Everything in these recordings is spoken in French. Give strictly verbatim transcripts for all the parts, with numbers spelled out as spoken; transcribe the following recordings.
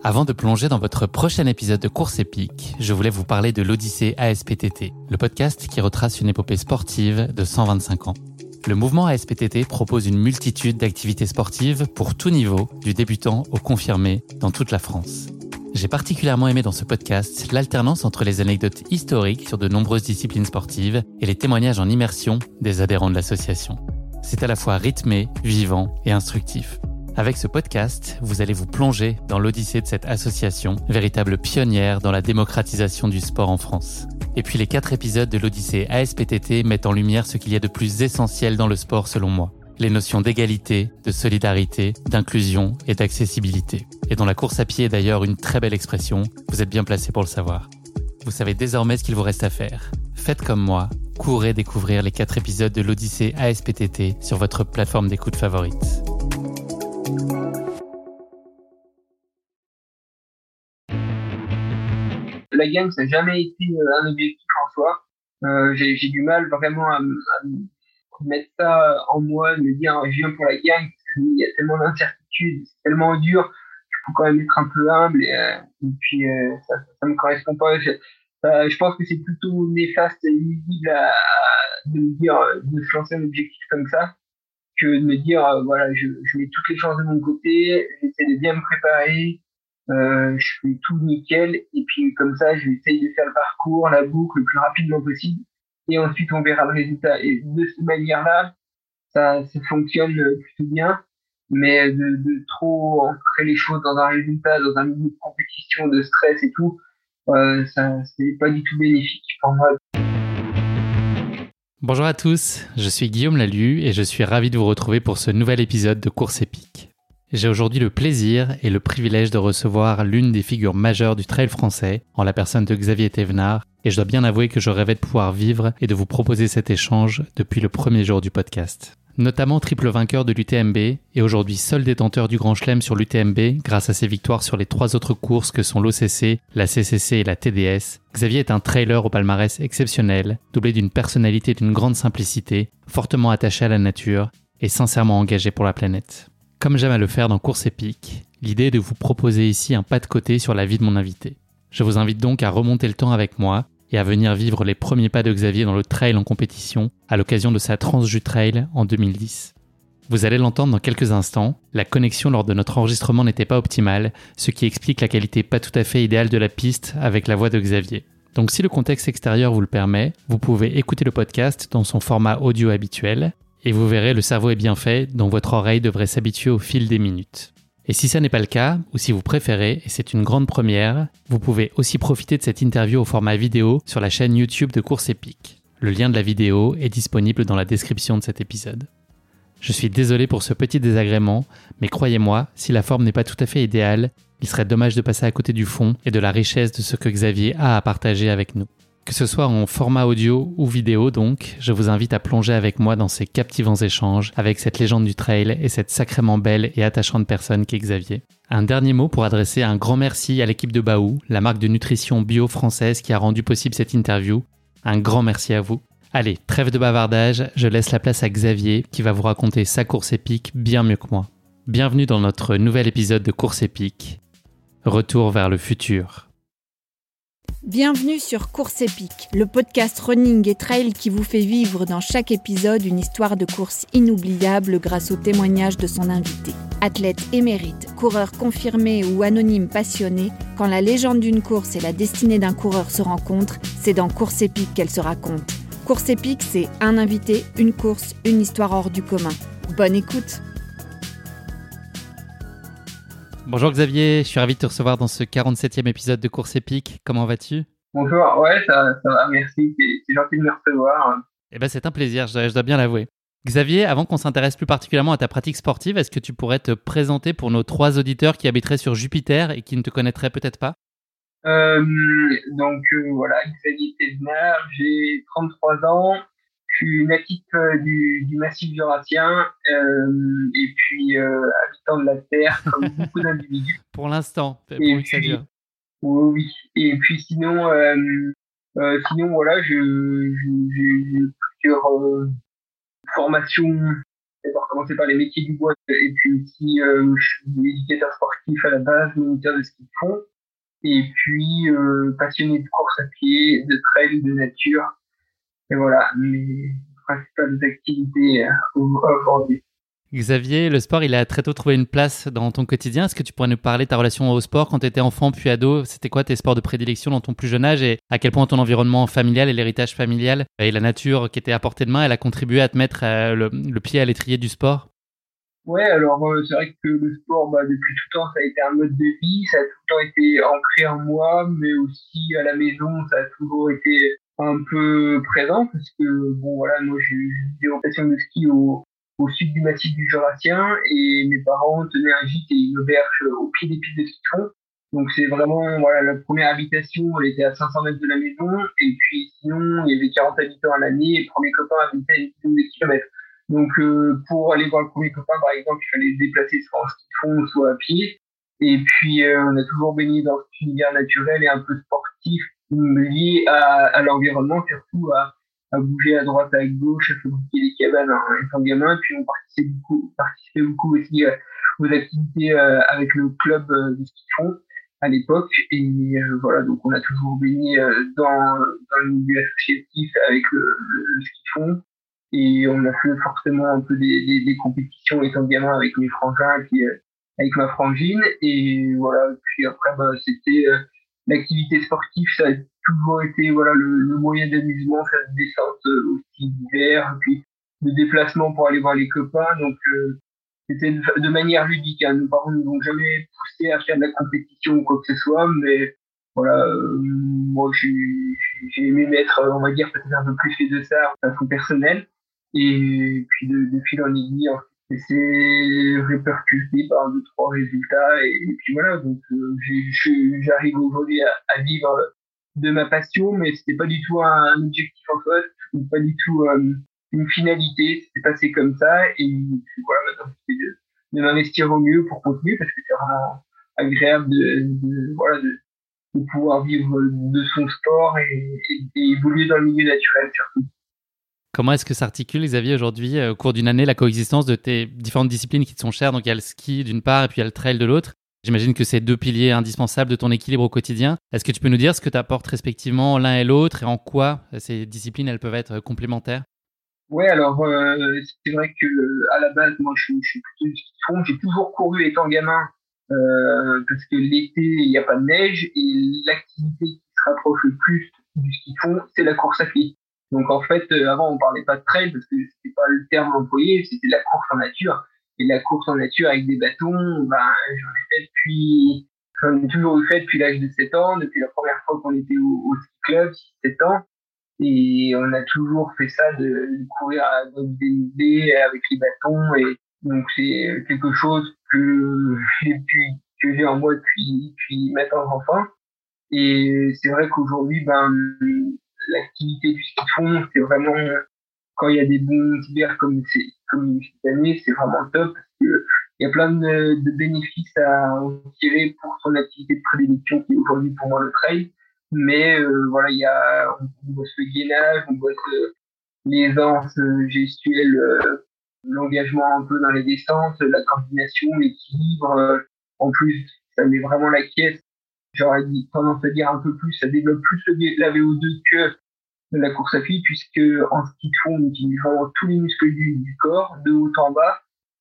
Avant de plonger dans votre prochain épisode de Course épique, je voulais vous parler de l'Odyssée A S P T T, le podcast qui retrace une épopée sportive de cent vingt-cinq ans. Le mouvement A S P T T propose une multitude d'activités sportives pour tout niveau, du débutant au confirmé, dans toute la France. J'ai particulièrement aimé dans ce podcast l'alternance entre les anecdotes historiques sur de nombreuses disciplines sportives et les témoignages en immersion des adhérents de l'association. C'est à la fois rythmé, vivant et instructif. Avec ce podcast, vous allez vous plonger dans l'odyssée de cette association, véritable pionnière dans la démocratisation du sport en France. Et puis les quatre épisodes de l'Odyssée A S P T T mettent en lumière ce qu'il y a de plus essentiel dans le sport selon moi. Les notions d'égalité, de solidarité, d'inclusion et d'accessibilité. Et dont la course à pied est d'ailleurs une très belle expression, vous êtes bien placé pour le savoir. Vous savez désormais ce qu'il vous reste à faire. Faites comme moi, courez découvrir les quatre épisodes de l'Odyssée A S P T T sur votre plateforme d'écoute favorite. La gagne, ça n'a jamais été un objectif en soi. Euh, j'ai, j'ai du mal vraiment à, à mettre ça en moi, de me dire je viens pour la gagne, parce qu'il y a tellement d'incertitudes, c'est tellement dur, il faut quand même être un peu humble, et, euh, et puis euh, ça ne me correspond pas. Je, euh, je pense que c'est plutôt néfaste et nuisible à, à, de me dire, de se lancer un objectif comme ça, que de me dire, euh, voilà, je, je mets toutes les chances de mon côté, j'essaie de bien me préparer, euh, je fais tout nickel, et puis comme ça, je vais essayer de faire le parcours, la boucle, le plus rapidement possible, et ensuite on verra le résultat. Et de cette manière-là, ça, ça fonctionne plutôt bien, mais de, de trop ancrer les choses dans un résultat, dans un milieu de compétition, de stress et tout, euh, ça, c'est pas du tout bénéfique pour moi. Bonjour à tous, je suis Guillaume Lalu et je suis ravi de vous retrouver pour ce nouvel épisode de Course épique. J'ai aujourd'hui le plaisir et le privilège de recevoir l'une des figures majeures du trail français, en la personne de Xavier Thévenard, et je dois bien avouer que je rêvais de pouvoir vivre et de vous proposer cet échange depuis le premier jour du podcast. Notamment triple vainqueur de l'U T M B et aujourd'hui seul détenteur du Grand Chelem sur l'U T M B grâce à ses victoires sur les trois autres courses que sont l'O C C, la C C C et la T D S, Xavier est un trailer au palmarès exceptionnel, doublé d'une personnalité d'une grande simplicité, fortement attaché à la nature et sincèrement engagé pour la planète. Comme j'aime à le faire dans Course épique, l'idée est de vous proposer ici un pas de côté sur la vie de mon invité. Je vous invite donc à remonter le temps avec moi et à venir vivre les premiers pas de Xavier dans le trail en compétition à l'occasion de sa Transjus Trail en deux mille dix. Vous allez l'entendre dans quelques instants, la connexion lors de notre enregistrement n'était pas optimale, ce qui explique la qualité pas tout à fait idéale de la piste avec la voix de Xavier. Donc si le contexte extérieur vous le permet, vous pouvez écouter le podcast dans son format audio habituel, et vous verrez, le cerveau est bien fait, dont votre oreille devrait s'habituer au fil des minutes. Et si ça n'est pas le cas, ou si vous préférez, et c'est une grande première, vous pouvez aussi profiter de cette interview au format vidéo sur la chaîne YouTube de Course épique. Le lien de la vidéo est disponible dans la description de cet épisode. Je suis désolé pour ce petit désagrément, mais croyez-moi, si la forme n'est pas tout à fait idéale, il serait dommage de passer à côté du fond et de la richesse de ce que Xavier a à partager avec nous. Que ce soit en format audio ou vidéo donc, je vous invite à plonger avec moi dans ces captivants échanges avec cette légende du trail et cette sacrément belle et attachante personne qu'est Xavier. Un dernier mot pour adresser un grand merci à l'équipe de Baou, la marque de nutrition bio française qui a rendu possible cette interview. Un grand merci à vous. Allez, trêve de bavardage, je laisse la place à Xavier qui va vous raconter sa course épique bien mieux que moi. Bienvenue dans notre nouvel épisode de Course épique. Retour vers le futur. Bienvenue sur Course épique, le podcast running et trail qui vous fait vivre dans chaque épisode une histoire de course inoubliable grâce au témoignage de son invité. Athlète émérite, coureur confirmé ou anonyme passionné, quand la légende d'une course et la destinée d'un coureur se rencontrent, c'est dans Course épique qu'elle se raconte. Course épique, c'est un invité, une course, une histoire hors du commun. Bonne écoute! Bonjour Xavier, je suis ravi de te recevoir dans ce quarante-septième épisode de Course épique. Comment vas-tu ? Bonjour, ouais, ça, ça va, merci, c'est, c'est gentil de me recevoir. Eh ben, c'est un plaisir, je dois, je dois bien l'avouer. Xavier, avant qu'on s'intéresse plus particulièrement à ta pratique sportive, est-ce que tu pourrais te présenter pour nos trois auditeurs qui habiteraient sur Jupiter et qui ne te connaîtraient peut-être pas ? euh, Donc euh, voilà, Xavier Thévenard, j'ai trente-trois ans, je suis natif euh, du, du massif jurassien euh, et puis euh, habitant de la Terre comme beaucoup d'individus. Pour l'instant, pour et que ça puis, dure. Oui, oui. Et puis sinon, euh, euh, sinon voilà, je, je, j'ai, j'ai plusieurs euh, formations commencé par les métiers du bois et puis aussi euh, je suis éducateur sportif à la base, moniteur de ski de fond et puis euh, passionné de course à pied, de trail, de nature. Et voilà mes principales activités euh, aujourd'hui. Xavier, le sport, il a très tôt trouvé une place dans ton quotidien. Est-ce que tu pourrais nous parler de ta relation au sport quand tu étais enfant puis ado? C'était quoi tes sports de prédilection dans ton plus jeune âge et à quel point ton environnement familial et l'héritage familial et la nature qui était à portée de main, elle a contribué à te mettre euh, le, le pied à l'étrier du sport? Ouais, alors euh, c'est vrai que le sport, bah, depuis tout temps, ça a été un mode de vie, ça a tout le temps été ancré en moi, mais aussi à la maison, ça a toujours été un peu présent parce que bon voilà, moi j'ai eu des rotations de ski au au sud du massif du Jurassien et mes parents tenaient un gîte et une auberge au pied des pistes de ski de fond. Donc c'est vraiment voilà la première habitation, elle était à cinq cents mètres de la maison et puis sinon il y avait quarante habitants à l'année et le premier copain habitait à une dizaine de kilomètres. Donc euh, pour aller voir le premier copain par exemple, il fallait se déplacer soit en ski de fond soit à pied. Et puis euh, on a toujours baigné dans cet univers naturel et un peu sportif lié à, à l'environnement, surtout à à bouger à droite, à gauche, à fabriquer des cabanes en étant gamin. Puis on participait beaucoup, participait beaucoup aussi euh, aux activités euh, avec le club euh, de ski de fond à l'époque. Et euh, voilà, donc on a toujours baigné euh, dans, dans le milieu associatif avec le, le, le ski de fond. Et on a fait forcément un peu des, des, des compétitions étant gamin avec mes frangins, puis euh, avec ma frangine. Et voilà, puis après, bah, c'était euh, l'activité sportive, ça a toujours été voilà le, le moyen d'amusement, faire des descentes euh, aussi d'hiver, puis de déplacement pour aller voir les copains. Donc euh, c'était de, de manière ludique. Hein. Nos parents ne nous ont jamais poussé à faire de la compétition ou quoi que ce soit, mais voilà, euh, moi j'ai, j'ai aimé mettre, on va dire, peut-être un peu plus fait de ça à façon personnelle. Et puis de, de fil en aiguille, en fait, et c'est répercuté par deux trois résultats et, et puis voilà, donc euh, j'ai, j'arrive aujourd'hui à, à vivre de ma passion, mais c'était pas du tout un, un objectif en soi, c'était pas du tout euh, une finalité, c'était passé comme ça et puis voilà, maintenant c'est de, de m'investir au mieux pour continuer parce que c'est vraiment agréable de, de voilà de, de pouvoir vivre de son sport et, et, et évoluer dans le milieu naturel surtout. Comment est-ce que s'articule, Xavier, aujourd'hui, euh, au cours d'une année, la coexistence de tes différentes disciplines qui te sont chères? Donc, il y a le ski d'une part et puis il y a le trail de l'autre. J'imagine que c'est deux piliers indispensables de ton équilibre au quotidien. Est-ce que tu peux nous dire ce que tu apportes respectivement l'un et l'autre et en quoi ces disciplines, elles peuvent être complémentaires? Ouais, alors euh, c'est vrai que à la base, moi, je, je suis plutôt du ski de fond. J'ai toujours couru étant gamin euh, parce que l'été, il n'y a pas de neige et l'activité qui se rapproche le plus du ski de fond, c'est la course à pied. Donc en fait, euh, avant, on parlait pas de trail parce que c'était pas le terme employé, c'était la course en nature. Et la course en nature avec des bâtons, ben j'en ai fait depuis, j'en ai toujours eu fait depuis l'âge de sept ans, depuis la première fois qu'on était au, au ski club, six sept ans. Et on a toujours fait ça de, de courir à des idées avec les bâtons. Et donc c'est quelque chose que j'ai pu, que j'ai en moi depuis, depuis maintenant enfant. Et c'est vrai qu'aujourd'hui, ben, l'activité du ski de fond, c'est vraiment, quand il y a des bons hivers comme c'est, comme cette année, c'est vraiment top parce que il y a plein de, de bénéfices à en tirer pour son activité de prédilection qui est aujourd'hui pour moi le trail. Mais euh, voilà, il y a, on, on bosse le gainage, on bosse euh, l'aisance euh, gestuelle, euh, l'engagement un peu dans les descentes, la coordination, l'équilibre. Euh, en plus, ça met vraiment la caisse. J'aurais dit, tendance à dire un peu plus, ça développe plus le, la V O deux que la course à pied, puisque en ski de fond, on utilise vraiment tous les muscles du, du corps, de haut en bas,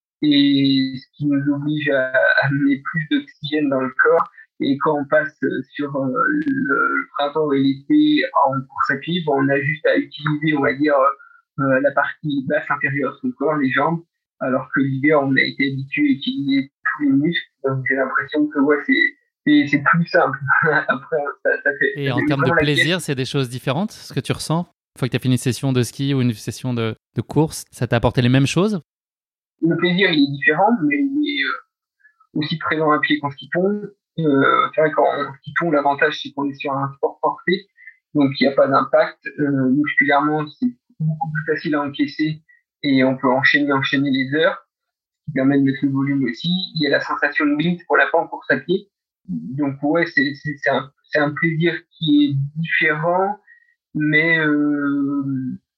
et ce qui nous oblige à amener plus d'oxygène dans le corps. Et quand on passe sur euh, le printemps et l'été en course à pied, bon, on a juste à utiliser, on va dire, euh, la partie basse inférieure de son corps, les jambes, alors que l'hiver, on a été habitué à utiliser tous les muscles. Donc j'ai l'impression que ouais, c'est c'est, c'est plus simple. Après, ça, ça fait. Et ça en fait termes de vraiment la plaisir, caisse. c'est des choses différentes, ce que tu ressens? Une fois que tu as fait une session de ski ou une session de, de course, ça t'a apporté les mêmes choses? Le plaisir, il est différent, mais il est euh, aussi présent à pied qu'en ski de fond. Euh, c'est vrai qu'en ski de fond, l'avantage, c'est qu'on est sur un sport porté, donc il n'y a pas d'impact. Euh, musculairement, c'est beaucoup plus facile à encaisser et on peut enchaîner, enchaîner les heures, ce qui permet de mettre le volume aussi. Il y a la sensation de glisse qu'on n'a pas en course à pied. Donc ouais, c'est, c'est, c'est, un, c'est un plaisir qui est différent, mais euh,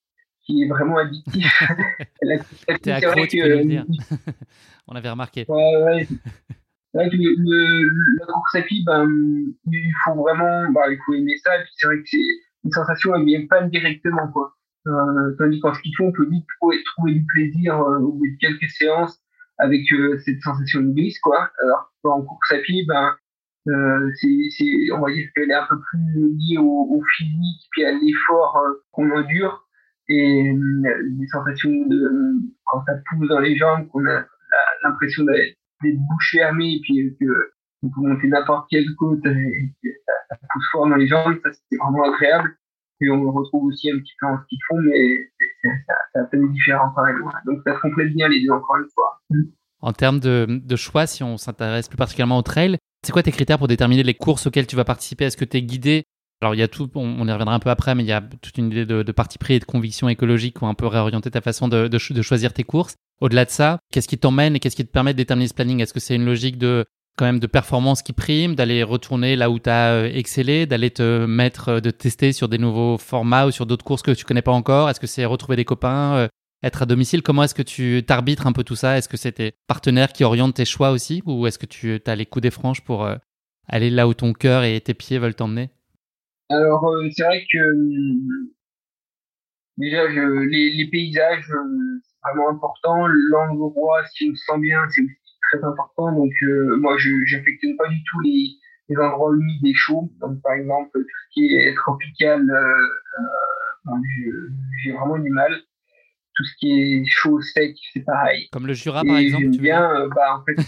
qui est vraiment addictif. La course à pied, T'es c'est accro, vrai tu que, peux nous le dire. On avait remarqué. ouais, ouais. C'est vrai que le, le- la course à pied, ben, il faut vraiment, bah, il faut aimer ça. Et puis c'est vrai que c'est une sensation, elle vient pas directement, quoi. Euh, tandis qu'en ski de fond, on peut vite trouver, trouver du plaisir euh, au bout de quelques séances avec euh, cette sensation de glisse, quoi. Alors qu'en course à pied, ben, euh, c'est, c'est, on va dire qu'elle est un peu plus liée au, au physique, puis à l'effort euh, qu'on endure et euh, des sensations de euh, quand ça pousse dans les jambes, qu'on a la- l'impression d'être d'être bouche fermée et puis que on peut monter n'importe quelle côte et que ça, ça pousse fort dans les jambes, ça c'est vraiment agréable. Et on le retrouve aussi un petit peu en ski de fond, mais c'est, c'est, c'est, c'est un peu différent quand même. Donc ça se complète bien les deux encore une fois. En termes de, de choix, si on s'intéresse plus particulièrement au trail, c'est quoi tes critères pour déterminer les courses auxquelles tu vas participer? Est-ce que tu es guidé? Alors, il y a tout, on, on y reviendra un peu après, mais il y a toute une idée de, de parti pris et de conviction écologique qui ont un peu réorienté ta façon de, de, de choisir tes courses. Au-delà de ça, qu'est-ce qui t'emmène et qu'est-ce qui te permet de déterminer ce planning? Est-ce que c'est une logique de, quand même, de performance qui prime, d'aller retourner là où tu as excellé, d'aller te mettre, de tester sur des nouveaux formats ou sur d'autres courses que tu connais pas encore? Est-ce que c'est retrouver des copains, euh, être à domicile? Comment est-ce que tu t'arbitres un peu tout ça? Est-ce que c'est tes partenaires qui orientent tes choix aussi, ou est-ce que tu as les coups des franges pour euh, aller là où ton cœur et tes pieds veulent t'emmener? Alors euh, c'est vrai que euh, déjà je, les, les paysages euh, c'est vraiment important. L'endroit, si on se sent bien, c'est aussi très important. Donc euh, moi je j'affectionne pas du tout les, les endroits humides et chauds. Donc par exemple tout ce qui est tropical, euh, ben, je- j'ai vraiment du mal. Tout ce qui est chaud, sec, c'est pareil. Comme le Jura, par Et exemple, j'aime tu veux dire? bien, euh, bah en fait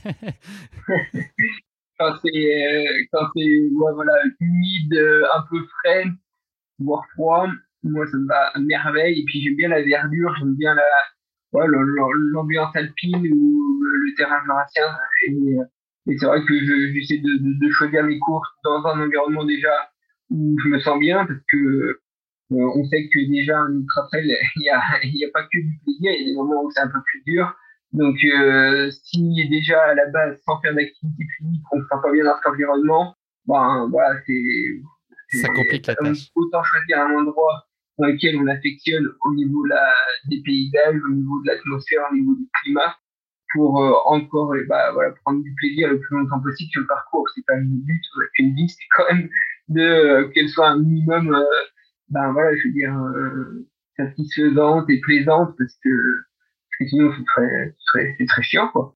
quand c'est euh, quand c'est ouais, voilà humide, euh, un peu frais, voire froid, moi ça me va à merveille. Et puis j'aime bien la verdure, j'aime bien la ouais, le- le- l'ambiance alpine ou le, le terrain jurassien. Et, et c'est vrai que je- j'essaie de, de, de choisir mes courses dans un environnement déjà où je me sens bien parce que euh, on sait que déjà un ultra trail, il y a, il y a pas que du plaisir, il y a des moments où c'est un peu plus dur. Donc, euh, si déjà à la base, sans faire d'activité physique, on ne se sent pas bien dans cet environnement, ben voilà, c'est, Ça complique la c'est tâche. autant choisir un endroit dans lequel on affectionne au niveau de la, des paysages, au niveau de l'atmosphère, au niveau du climat, pour euh, encore eh ben, voilà, prendre du plaisir le plus longtemps possible sur le parcours. C'est pas le but, une vie, c'est quand même de euh, qu'elle soit un minimum euh, ben voilà, je veux dire, euh, satisfaisante et plaisante parce que, parce que sinon c'est très, c'est très, c'est très chiant, quoi.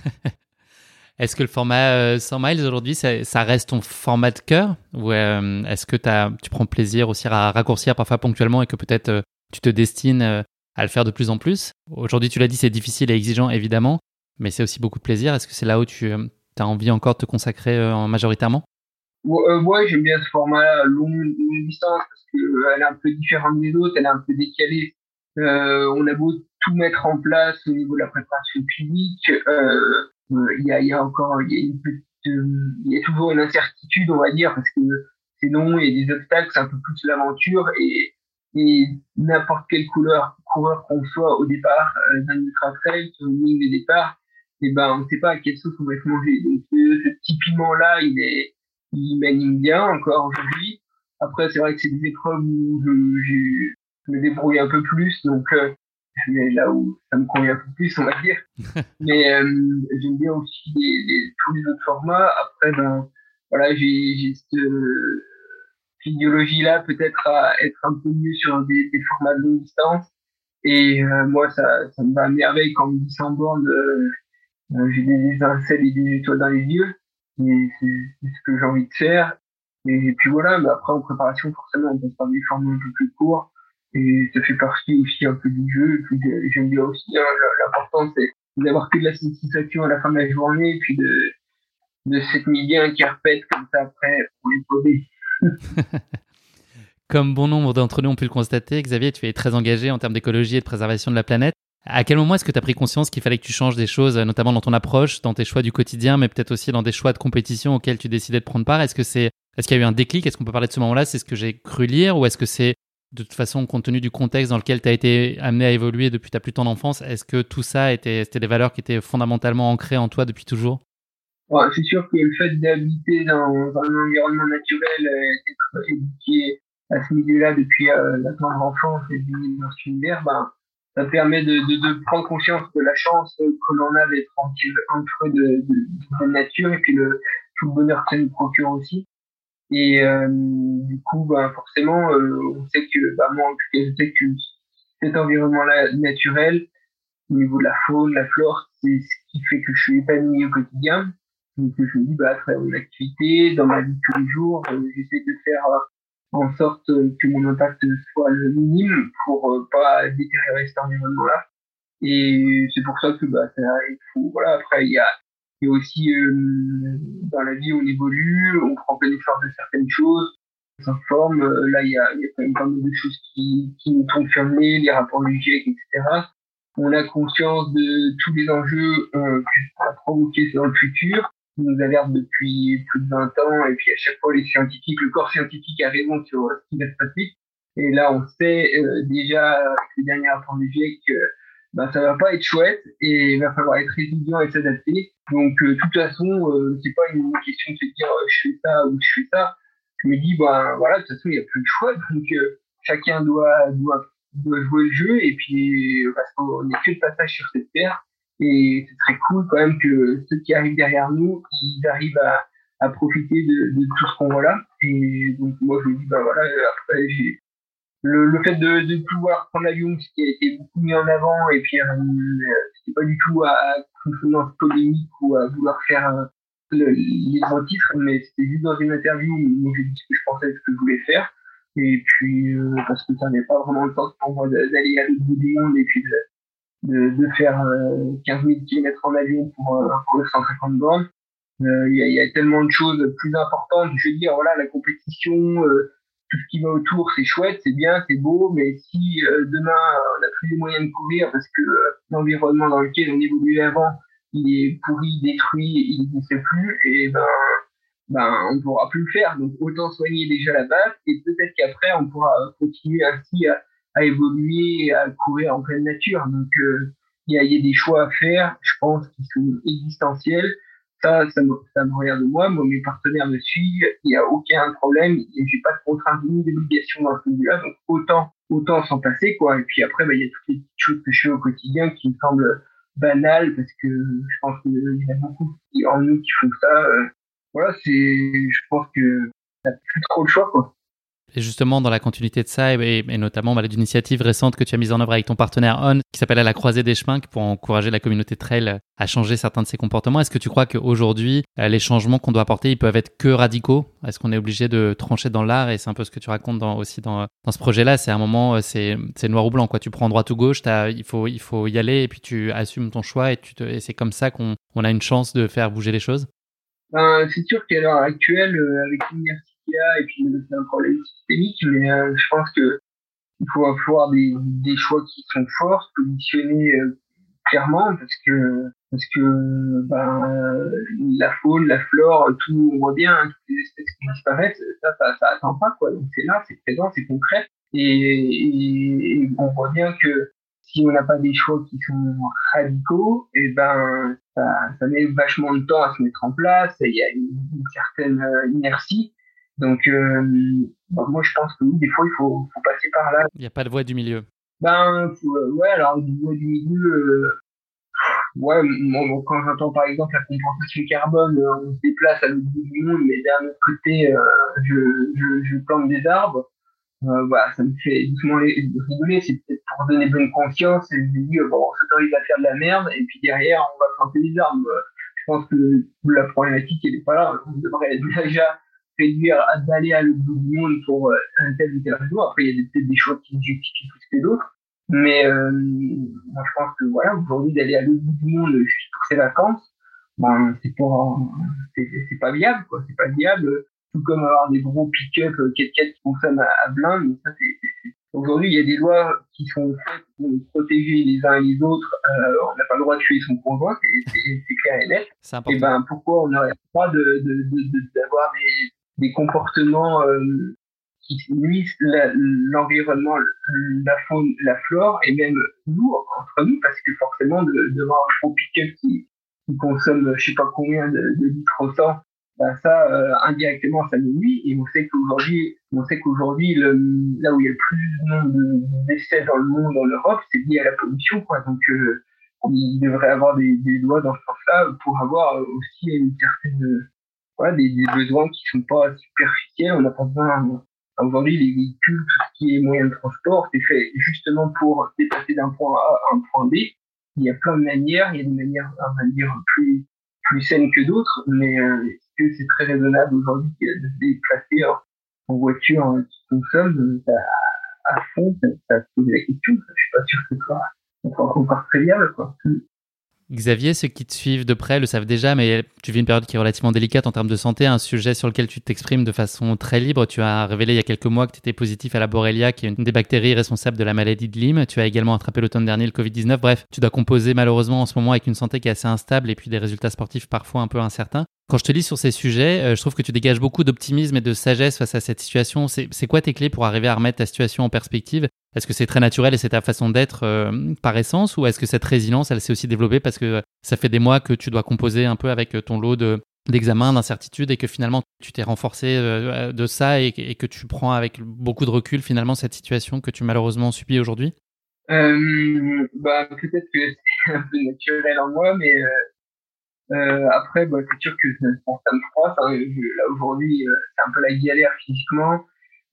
Est-ce que le format euh, cent miles aujourd'hui, ça, ça reste ton format de cœur, ou euh, est-ce que t'as, tu prends plaisir aussi à raccourcir parfois ponctuellement et que peut-être euh, tu te destines euh, à le faire de plus en plus? Aujourd'hui, tu l'as dit, c'est difficile et exigeant évidemment, mais c'est aussi beaucoup de plaisir. Est-ce que c'est là où tu euh, as envie encore de te consacrer euh, majoritairement? Ouais, euh, ouais, j'aime bien ce format long, longue distance parce que euh, elle est un peu différente des autres, elle est un peu décalée. Euh, on a beau tout mettre en place au niveau de la préparation physique, euh, euh, il y a, il y a encore, il y a une petite, euh, il y a toujours une incertitude, on va dire, parce que c'est long, il y a des obstacles, c'est un peu plus l'aventure et, et n'importe quelle couleur, coureur qu'on soit au départ euh, d'un ultra trail sur une ligne de départ, et ben on ne sait pas à quelle sauce on va se manger. Donc ce, ce petit piment là, il est il m'anime bien encore aujourd'hui. Après, c'est vrai que c'est des épreuves où je, je, je me débrouille un peu plus, donc euh, je vais là où ça me convient un peu plus, on va dire. Mais euh, j'aime bien aussi les, les, tous les autres formats. Après, ben voilà, j'ai j'ai cette euh, idéologie-là peut-être à être un peu mieux sur des, des formats de longue distance. Et euh, moi, ça, ça me va à merveille quand on me dit sans borne, euh, euh, j'ai des étincelles et des étoiles dans les yeux. Et c'est c'est ce que j'ai envie de faire. Et, et puis voilà, mais après en préparation, forcément, on peut faire des formats un peu plus courts. Et ça fait partie aussi un peu du jeu. Et puis j'ai- j'aime bien aussi, hein, l'important c'est d'avoir que de la satisfaction à la fin de la journée, et puis de, de s'être mis bien un carpette comme ça après pour les poser. Comme bon nombre d'entre nous ont pu le constater, Xavier, tu es très engagé en termes d'écologie et de préservation de la planète. À quel moment est-ce que tu as pris conscience qu'il fallait que tu changes des choses, notamment dans ton approche, dans tes choix du quotidien, mais peut-être aussi dans des choix de compétition auxquels tu décidais de prendre part? Est-ce que c'est, est-ce qu'il y a eu un déclic? Est-ce qu'on peut parler de ce moment-là? C'est ce que j'ai cru lire, ou est-ce que c'est de toute façon, compte tenu du contexte dans lequel tu as été amené à évoluer depuis ta plus tendre enfance, est-ce que tout ça était, c'était des valeurs qui étaient fondamentalement ancrées en toi depuis toujours? Ouais, c'est sûr que le fait d'habiter dans, dans un environnement naturel, euh, d'être éduqué à ce milieu-là depuis euh, la tendre enfance et baigner dans cet univers, ben, ça permet de, de, de prendre conscience de la chance que l'on a d'être entouré de, de, de la nature et puis le, tout le bonheur que ça nous procure aussi. Et euh, du coup, ben, forcément, euh, on sait que, bah, moi, en tout cas, je sais que cet environnement-là naturel, au niveau de la faune, la flore, c'est ce qui fait que je suis épanoui au quotidien. Donc, je me dis, bah, à travers mon activité, dans ma vie de tous les jours, euh, j'essaie de faire euh, en sorte que mon impact soit le minime pour euh, pas détériorer cet environnement-là. Et c'est pour ça que, bah, ça, il faut, voilà, après, il y a, il y a aussi, euh, dans la vie, on évolue, on prend connaissance de certaines choses, on s'informe. Euh, là, il y a, il y a quand même pas mal de choses qui, qui nous tombent sur le nez, les rapports du GIEC, et cetera. On a conscience de tous les enjeux euh, que ça va provoquer dans le futur. On nous alerte depuis plus de vingt ans, et puis à chaque fois, les scientifiques, le corps scientifique a raison sur ce qui va se passer. Et là, on sait euh, déjà, avec les derniers rapports du GIEC, que bah, ça va pas être chouette, et il va falloir être résilient et s'adapter. Donc, euh, de toute façon, euh, c'est pas une question de se dire euh, je fais ça ou je fais ça. Je me dis, bah, voilà, de toute façon, il n'y a plus de choix. Donc, euh, chacun doit, doit, doit jouer le jeu, et puis, euh, parce qu'on n'est que de passage sur cette terre. Et c'est très cool quand même que ceux qui arrivent derrière nous, ils arrivent à, à profiter de, de tout ce qu'on voit là. Et donc, moi, je me dis, bah voilà, après, j'ai, Le, le fait de, de pouvoir prendre l'avion, ce qui a été beaucoup mis en avant, et puis euh, c'était pas du tout à consonance polémique ou à vouloir faire euh, le, les grands titres, mais c'était juste dans une interview où j'ai dit ce que je pensais, ce que je voulais faire, et puis euh, parce que ça n'avait pas vraiment le sens pour moi d'aller à l'autre bout du monde et puis de, de, de faire euh, quinze mille kilomètres en avion pour euh, courir cent cinquante bornes. Il euh, y, a, y a tellement de choses plus importantes. Je veux dire, voilà, la compétition, euh, tout ce qui va autour, c'est chouette, c'est bien, c'est beau, mais si euh, demain on n'a plus les moyens de courir parce que euh, l'environnement dans lequel on évoluait avant, il est pourri, détruit, il n'existe plus, et ben, ben on ne pourra plus le faire. Donc autant soigner déjà la base, et peut-être qu'après on pourra continuer ainsi à, à évoluer et à courir en pleine nature. Donc euh, il y a, y a des choix à faire, je pense, qui sont existentiels. Ça, ça me, ça me regarde moi, moi, mes partenaires me suivent, il n'y a aucun problème, et j'ai pas de contraintes ni d'obligation dans ce milieu-là, donc autant, autant s'en passer, quoi. Et puis après, bah, il y a toutes les petites choses que je fais au quotidien qui me semblent banales, parce que je pense qu'il y a beaucoup en nous qui font ça. Euh, voilà, c'est, je pense que t'as plus trop le choix, quoi. Et justement, dans la continuité de ça, et, et notamment bah, d'initiatives récentes que tu as mises en œuvre avec ton partenaire On, qui s'appelle À la croisée des chemins, pour encourager la communauté trail à changer certains de ses comportements. Est-ce que tu crois qu'aujourd'hui, les changements qu'on doit apporter, ils peuvent être que radicaux ? Est-ce qu'on est obligé de trancher dans l'art ? Et c'est un peu ce que tu racontes dans, aussi dans, dans ce projet-là. C'est un moment, c'est, c'est noir ou blanc, quoi. Tu prends droite ou gauche, il faut, il faut y aller, et puis tu assumes ton choix, et, tu te, et c'est comme ça qu'on on a une chance de faire bouger les choses. Ben, c'est sûr qu'à l'heure actuelle, euh, avec l'université qu'il y a, et puis c'est un problème systémique, mais euh, je pense que il faut avoir des, des choix qui sont forts, positionnés euh, clairement, parce que parce que ben la faune, la flore, tout on voit bien, hein, toutes les espèces qui disparaissent, ça, ça, ça attend pas, quoi. Donc c'est là, c'est présent, c'est concret, et, et, et on voit bien que si on n'a pas des choix qui sont radicaux, et ben ça, ça met vachement de temps à se mettre en place. Il y a une, une certaine euh, inertie. Donc euh, bon, moi je pense que oui, des fois il faut, faut passer par là. Il n'y a pas de voie du milieu. Ben faut, euh, ouais, alors du voie du milieu, euh, ouais, moi, quand j'entends par exemple la compensation carbone, euh, on se déplace à l'autre bout du monde, mais d'un autre côté, euh, je, je, je plante des arbres. Euh, voilà, ça me fait doucement rigoler, c'est peut-être pour donner bonne conscience, et je me dis, euh, bon, on s'autorise à faire de la merde, et puis derrière, on va planter des arbres. Euh, je pense que la problématique, elle est pas là. On devrait déjà réduire à d'aller à l'autre bout du monde pour euh, un tel ou tel raison. Après, il y a peut-être des choix qui justifient plus que d'autres. Mais euh, moi, je pense que voilà, aujourd'hui, d'aller à l'autre bout du monde juste pour ses vacances, ben, c'est pour, c'est, c'est pas viable, quoi. C'est pas viable. Tout comme avoir des gros pick-up quatre quatre qui consomment à, à blinde. Mais ça, c'est, c'est, c'est... Aujourd'hui, il y a des lois qui sont faites pour protéger les uns et les autres. Euh, on n'a pas le droit de tuer son conjoint, c'est, c'est, c'est clair et net. Et ben, pourquoi on n'aurait pas le droit de, de, de, de, d'avoir des, des comportements euh, qui nuisent la, l'environnement, la faune, la flore, et même nous, entre nous, parce que forcément, de, de voir un gros pick-up qui, qui consomme je sais pas combien de, de litres au temps, bah ça euh, indirectement ça nous nuit, et on sait qu'aujourd'hui on sait qu'aujourd'hui le, là où il y a le plus de nombre de décès dans le monde, en Europe, c'est lié à la pollution, quoi. Donc euh, il devrait avoir des, des lois dans ce sens-là pour avoir aussi une certaine euh, voilà des, des besoins qui sont pas superficiels. On n'a pas besoin aujourd'hui les véhicules, tout ce qui est moyen de transport, c'est fait justement pour déplacer d'un point A à un point B. Il y a plein de manières, il y a des manières on va dire plus plus saines que d'autres, mais euh, est-ce que c'est très raisonnable aujourd'hui de se déplacer en, en voiture hein, qui consomme ça, à fond, ça, ça se pose la question. Je suis pas sûr que ce soit encore, encore très viable, quoi. Xavier, ceux qui te suivent de près le savent déjà, mais tu vis une période qui est relativement délicate en termes de santé, un sujet sur lequel tu t'exprimes de façon très libre. Tu as révélé il y a quelques mois que tu étais positif à la Borrelia, qui est une des bactéries responsables de la maladie de Lyme. Tu as également attrapé l'automne dernier le covid dix-neuf. Bref, tu dois composer malheureusement en ce moment avec une santé qui est assez instable et puis des résultats sportifs parfois un peu incertains. Quand je te lis sur ces sujets, euh, je trouve que tu dégages beaucoup d'optimisme et de sagesse face à cette situation. C'est, c'est quoi tes clés pour arriver à remettre ta situation en perspective ? Est-ce que c'est très naturel et c'est ta façon d'être euh, par essence, ou est-ce que cette résilience, elle s'est aussi développée parce que ça fait des mois que tu dois composer un peu avec ton lot de, d'examens, d'incertitudes, et que finalement tu t'es renforcé euh, de ça et, et que tu prends avec beaucoup de recul finalement cette situation que tu malheureusement subis aujourd'hui ? euh, bah, Peut-être que c'est un peu naturel en moi, mais euh, euh, après, bah, c'est sûr que ça, ça me froisse. Hein. Je, là aujourd'hui, euh, c'est un peu la galère physiquement,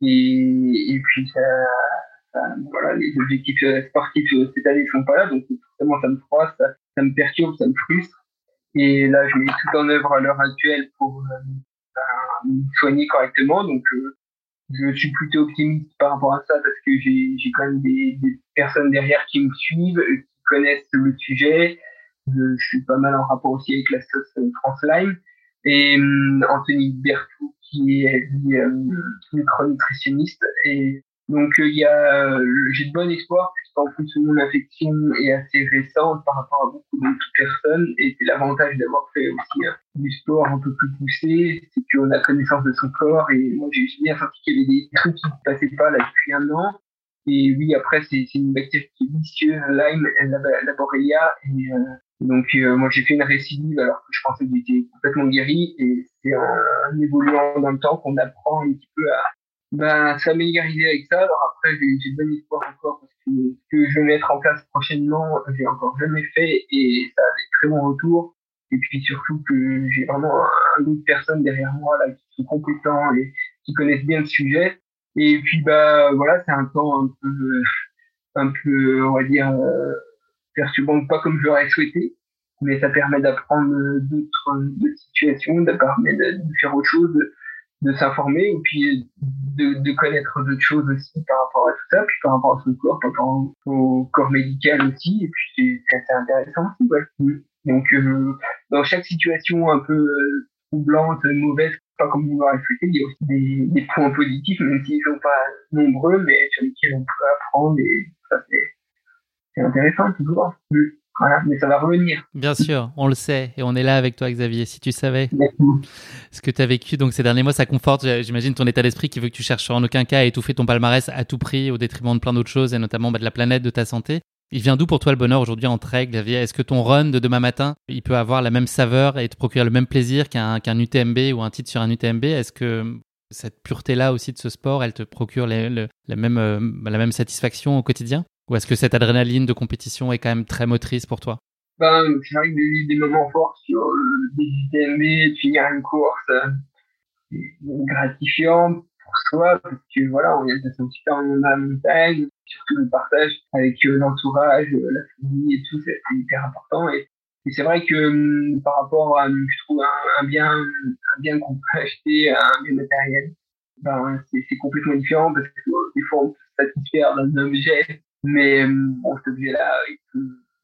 et, et puis ça... Euh, voilà, les objectifs euh, sportifs euh, cette année sont pas là, donc forcément ça me froisse, ça, ça me perturbe, ça me frustre. Et là, je mets tout en œuvre à l'heure actuelle pour euh, ben, me soigner correctement. Donc, euh, je suis plutôt optimiste par rapport à ça parce que j'ai, j'ai quand même des, des personnes derrière qui me suivent, euh, qui connaissent le sujet. Je, je suis pas mal en rapport aussi avec la sauce euh, France Lyme. Et euh, Anthony Bertou, qui est lui, euh, micronutritionniste. Et donc, il euh, y a, euh, j'ai de bon espoir puisqu'en plus mon infection est assez récente par rapport à beaucoup d'autres personnes, et c'est l'avantage d'avoir fait aussi euh, du sport un peu plus poussé, c'est qu'on a connaissance de son corps, et moi j'ai bien senti qu'il y avait des trucs qui ne passaient pas là depuis un an. Et oui, après c'est, c'est une bactérie qui est vicieuse, Lyme, la, la Borrelia, et euh, donc euh, moi j'ai fait une récidive alors que je pensais que j'étais complètement guéri, et c'est en, en évoluant dans le temps qu'on apprend un petit peu à ben, s'améliorer avec ça. Alors après, j'ai, j'ai bon espoir encore parce que ce que je vais mettre en place prochainement, j'ai encore jamais fait, et ça a des très bons retours. Et puis surtout que j'ai vraiment un groupe de personnes derrière moi là qui sont compétents et qui connaissent bien le sujet. Et puis bah voilà, c'est un temps un peu, un peu, on va dire, euh, perturbant, pas comme j'aurais souhaité, mais ça permet d'apprendre d'autres, d'autres situations, ça permet de, de faire autre chose, de, de s'informer, et puis de, de connaître d'autres choses aussi par rapport à tout ça, puis par rapport à son corps, par rapport au, au corps médical aussi, et puis c'est, c'est assez intéressant aussi, ouais. Donc, euh, dans chaque situation un peu euh, troublante, mauvaise, pas comme vous l'aurez souhaité, il y a aussi des, des points positifs, même s'ils ne sont pas nombreux, mais sur lesquels on peut apprendre, et ça, c'est, c'est intéressant, toujours. Voilà, mais ça va revenir. Bien sûr, on le sait, et on est là avec toi, Xavier. Si tu savais Merci. Ce que tu as vécu donc ces derniers mois, ça conforte, j'imagine, ton état d'esprit qui veut que tu cherches en aucun cas à étouffer ton palmarès à tout prix au détriment de plein d'autres choses, et notamment bah, de la planète, de ta santé. Il vient d'où pour toi le bonheur aujourd'hui en trail, Xavier ? Est-ce que ton run de demain matin, il peut avoir la même saveur et te procurer le même plaisir qu'un, qu'un U T M B ou un titre sur un U T M B ? Est-ce que cette pureté-là aussi de ce sport, elle te procure les, le, la, même, euh, la même satisfaction au quotidien ? Ou est-ce que cette adrénaline de compétition est quand même très motrice pour toi ? Ben, c'est vrai que des, des moments forts sur euh, des U T M B, finir une course, euh, c'est gratifiant pour soi, parce que voilà, on vient de se sentir dans la montagne, surtout le partage avec euh, l'entourage, euh, la famille et tout, c'est, c'est hyper important. Et, et c'est vrai que euh, par rapport à, je trouve, un, un bien, un bien qu'on peut acheter, un bien matériel, ben, c'est, c'est complètement différent, parce que euh, des fois on peut se satisfaire d'un objet, mais euh, bon, cet objet-là, il peut,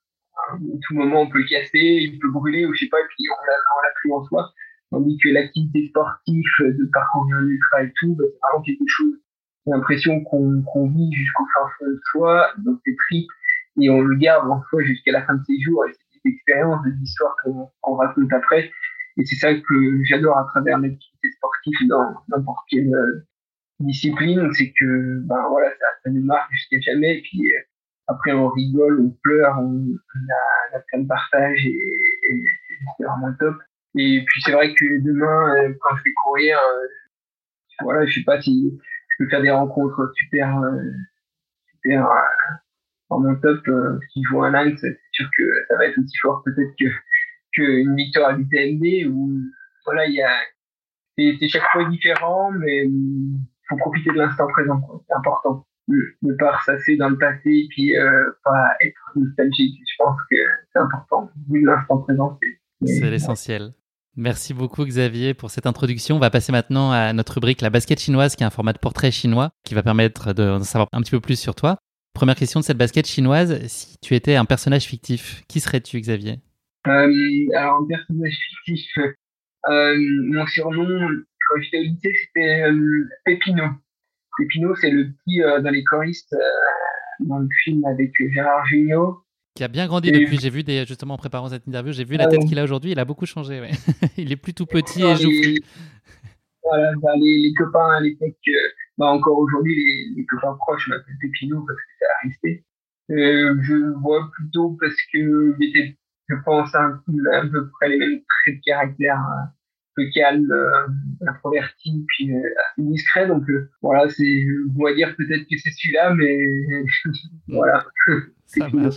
à tout moment on peut le casser, il peut brûler, ou je sais pas, et puis on l'a, on l'a plus en soi. Tandis que l'activité sportive, de parcourir un ultra et tout, bah, c'est vraiment quelque chose, j'ai l'impression qu'on, qu'on vit jusqu'au fin fond de soi, dans ses tripes, et on le garde en soi jusqu'à la fin de ses jours, et c'est des expériences, des histoires qu'on, qu'on raconte après. Et c'est ça que j'adore à travers l'activité sportive dans n'importe quelle euh, discipline, c'est que, ben voilà, ça, ça nous marque jusqu'à jamais, et puis euh, après on rigole, on pleure, on, on a la plein de partage, et, et c'est vraiment top. Et puis c'est vrai que demain, euh, quand je vais courir, euh, voilà, je sais pas si je peux faire des rencontres super, euh, super euh, en mon top. Euh, si je vois un Lynx, c'est sûr que ça va être aussi fort peut-être que qu'une victoire à l'U T M B. Ou voilà, il y a c'est, c'est chaque fois différent, mais il faut profiter de l'instant présent, quoi. C'est important. Ne pas ressasser dans le passé et puis euh, pas être nostalgique. Je pense que c'est important. Vu l'instant présent, c'est, c'est l'essentiel. Merci beaucoup Xavier pour cette introduction. On va passer maintenant à notre rubrique La basket chinoise, qui est un format de portrait chinois qui va permettre de savoir un petit peu plus sur toi. Première question de cette basket chinoise, si tu étais un personnage fictif, qui serais-tu Xavier? euh, Alors, un personnage fictif, euh, mon surnom, quand j'étais au lycée, c'était euh, Pépino. Pépino, c'est le petit euh, dans les choristes euh, dans le film avec Gérard Jugnot. Qui a bien grandi et... depuis. J'ai vu des, justement en préparant cette interview, j'ai vu la tête euh, qu'il a aujourd'hui. Il a beaucoup changé. Ouais. Il est plus tout petit et joufflu. Voilà, bah, les, les copains à l'époque, euh, bah, encore aujourd'hui, les, les copains proches m'appellent Pépino parce que ça a resté. Euh, je le vois plutôt parce que il était, je pense, un, à peu près les mêmes traits de caractère, un peu calme, euh, introverti, puis euh, assez discret. Donc euh, voilà, c'est, on va dire peut-être que c'est celui-là, mais voilà. Ça marche.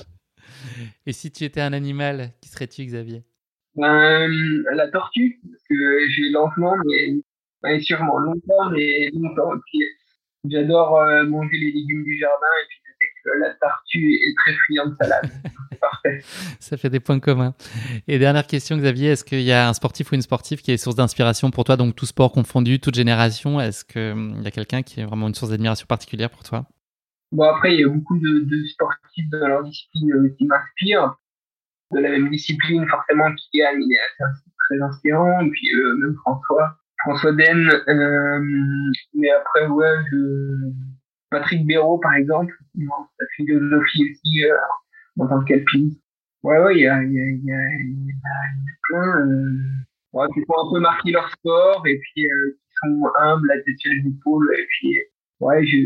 Et si tu étais un animal, qui serais-tu, Xavier? Ben, la tortue, parce que je vais lentement, mais ben, sûrement longtemps, mais longtemps. Et puis, j'adore euh, manger les légumes du jardin, et puis je sais que la tortue est très friande de salade. C'est parfait. Ça fait des points communs. Et dernière question, Xavier, est-ce qu'il y a un sportif ou une sportive qui est source d'inspiration pour toi, donc tout sport confondu, toute génération? Est-ce qu'il y a quelqu'un qui est vraiment une source d'admiration particulière pour toi? Bon, après, il y a beaucoup de, de sportifs dans leur discipline euh, qui m'inspirent. De la même discipline, forcément, qui gagne, il est assez, très inspirant. Et puis, euh, même François, François Den. Euh, mais après, ouais, je... Patrick Béraud, par exemple, sa philosophie aussi, euh, en tant qu'alpiniste. Ouais, ouais, il y a, il y a, il y a, il y a plein, euh, ouais, qui font un peu marquer leur sport, et puis, euh, qui sont humbles, la tête sur les épaules, et puis, ouais, je,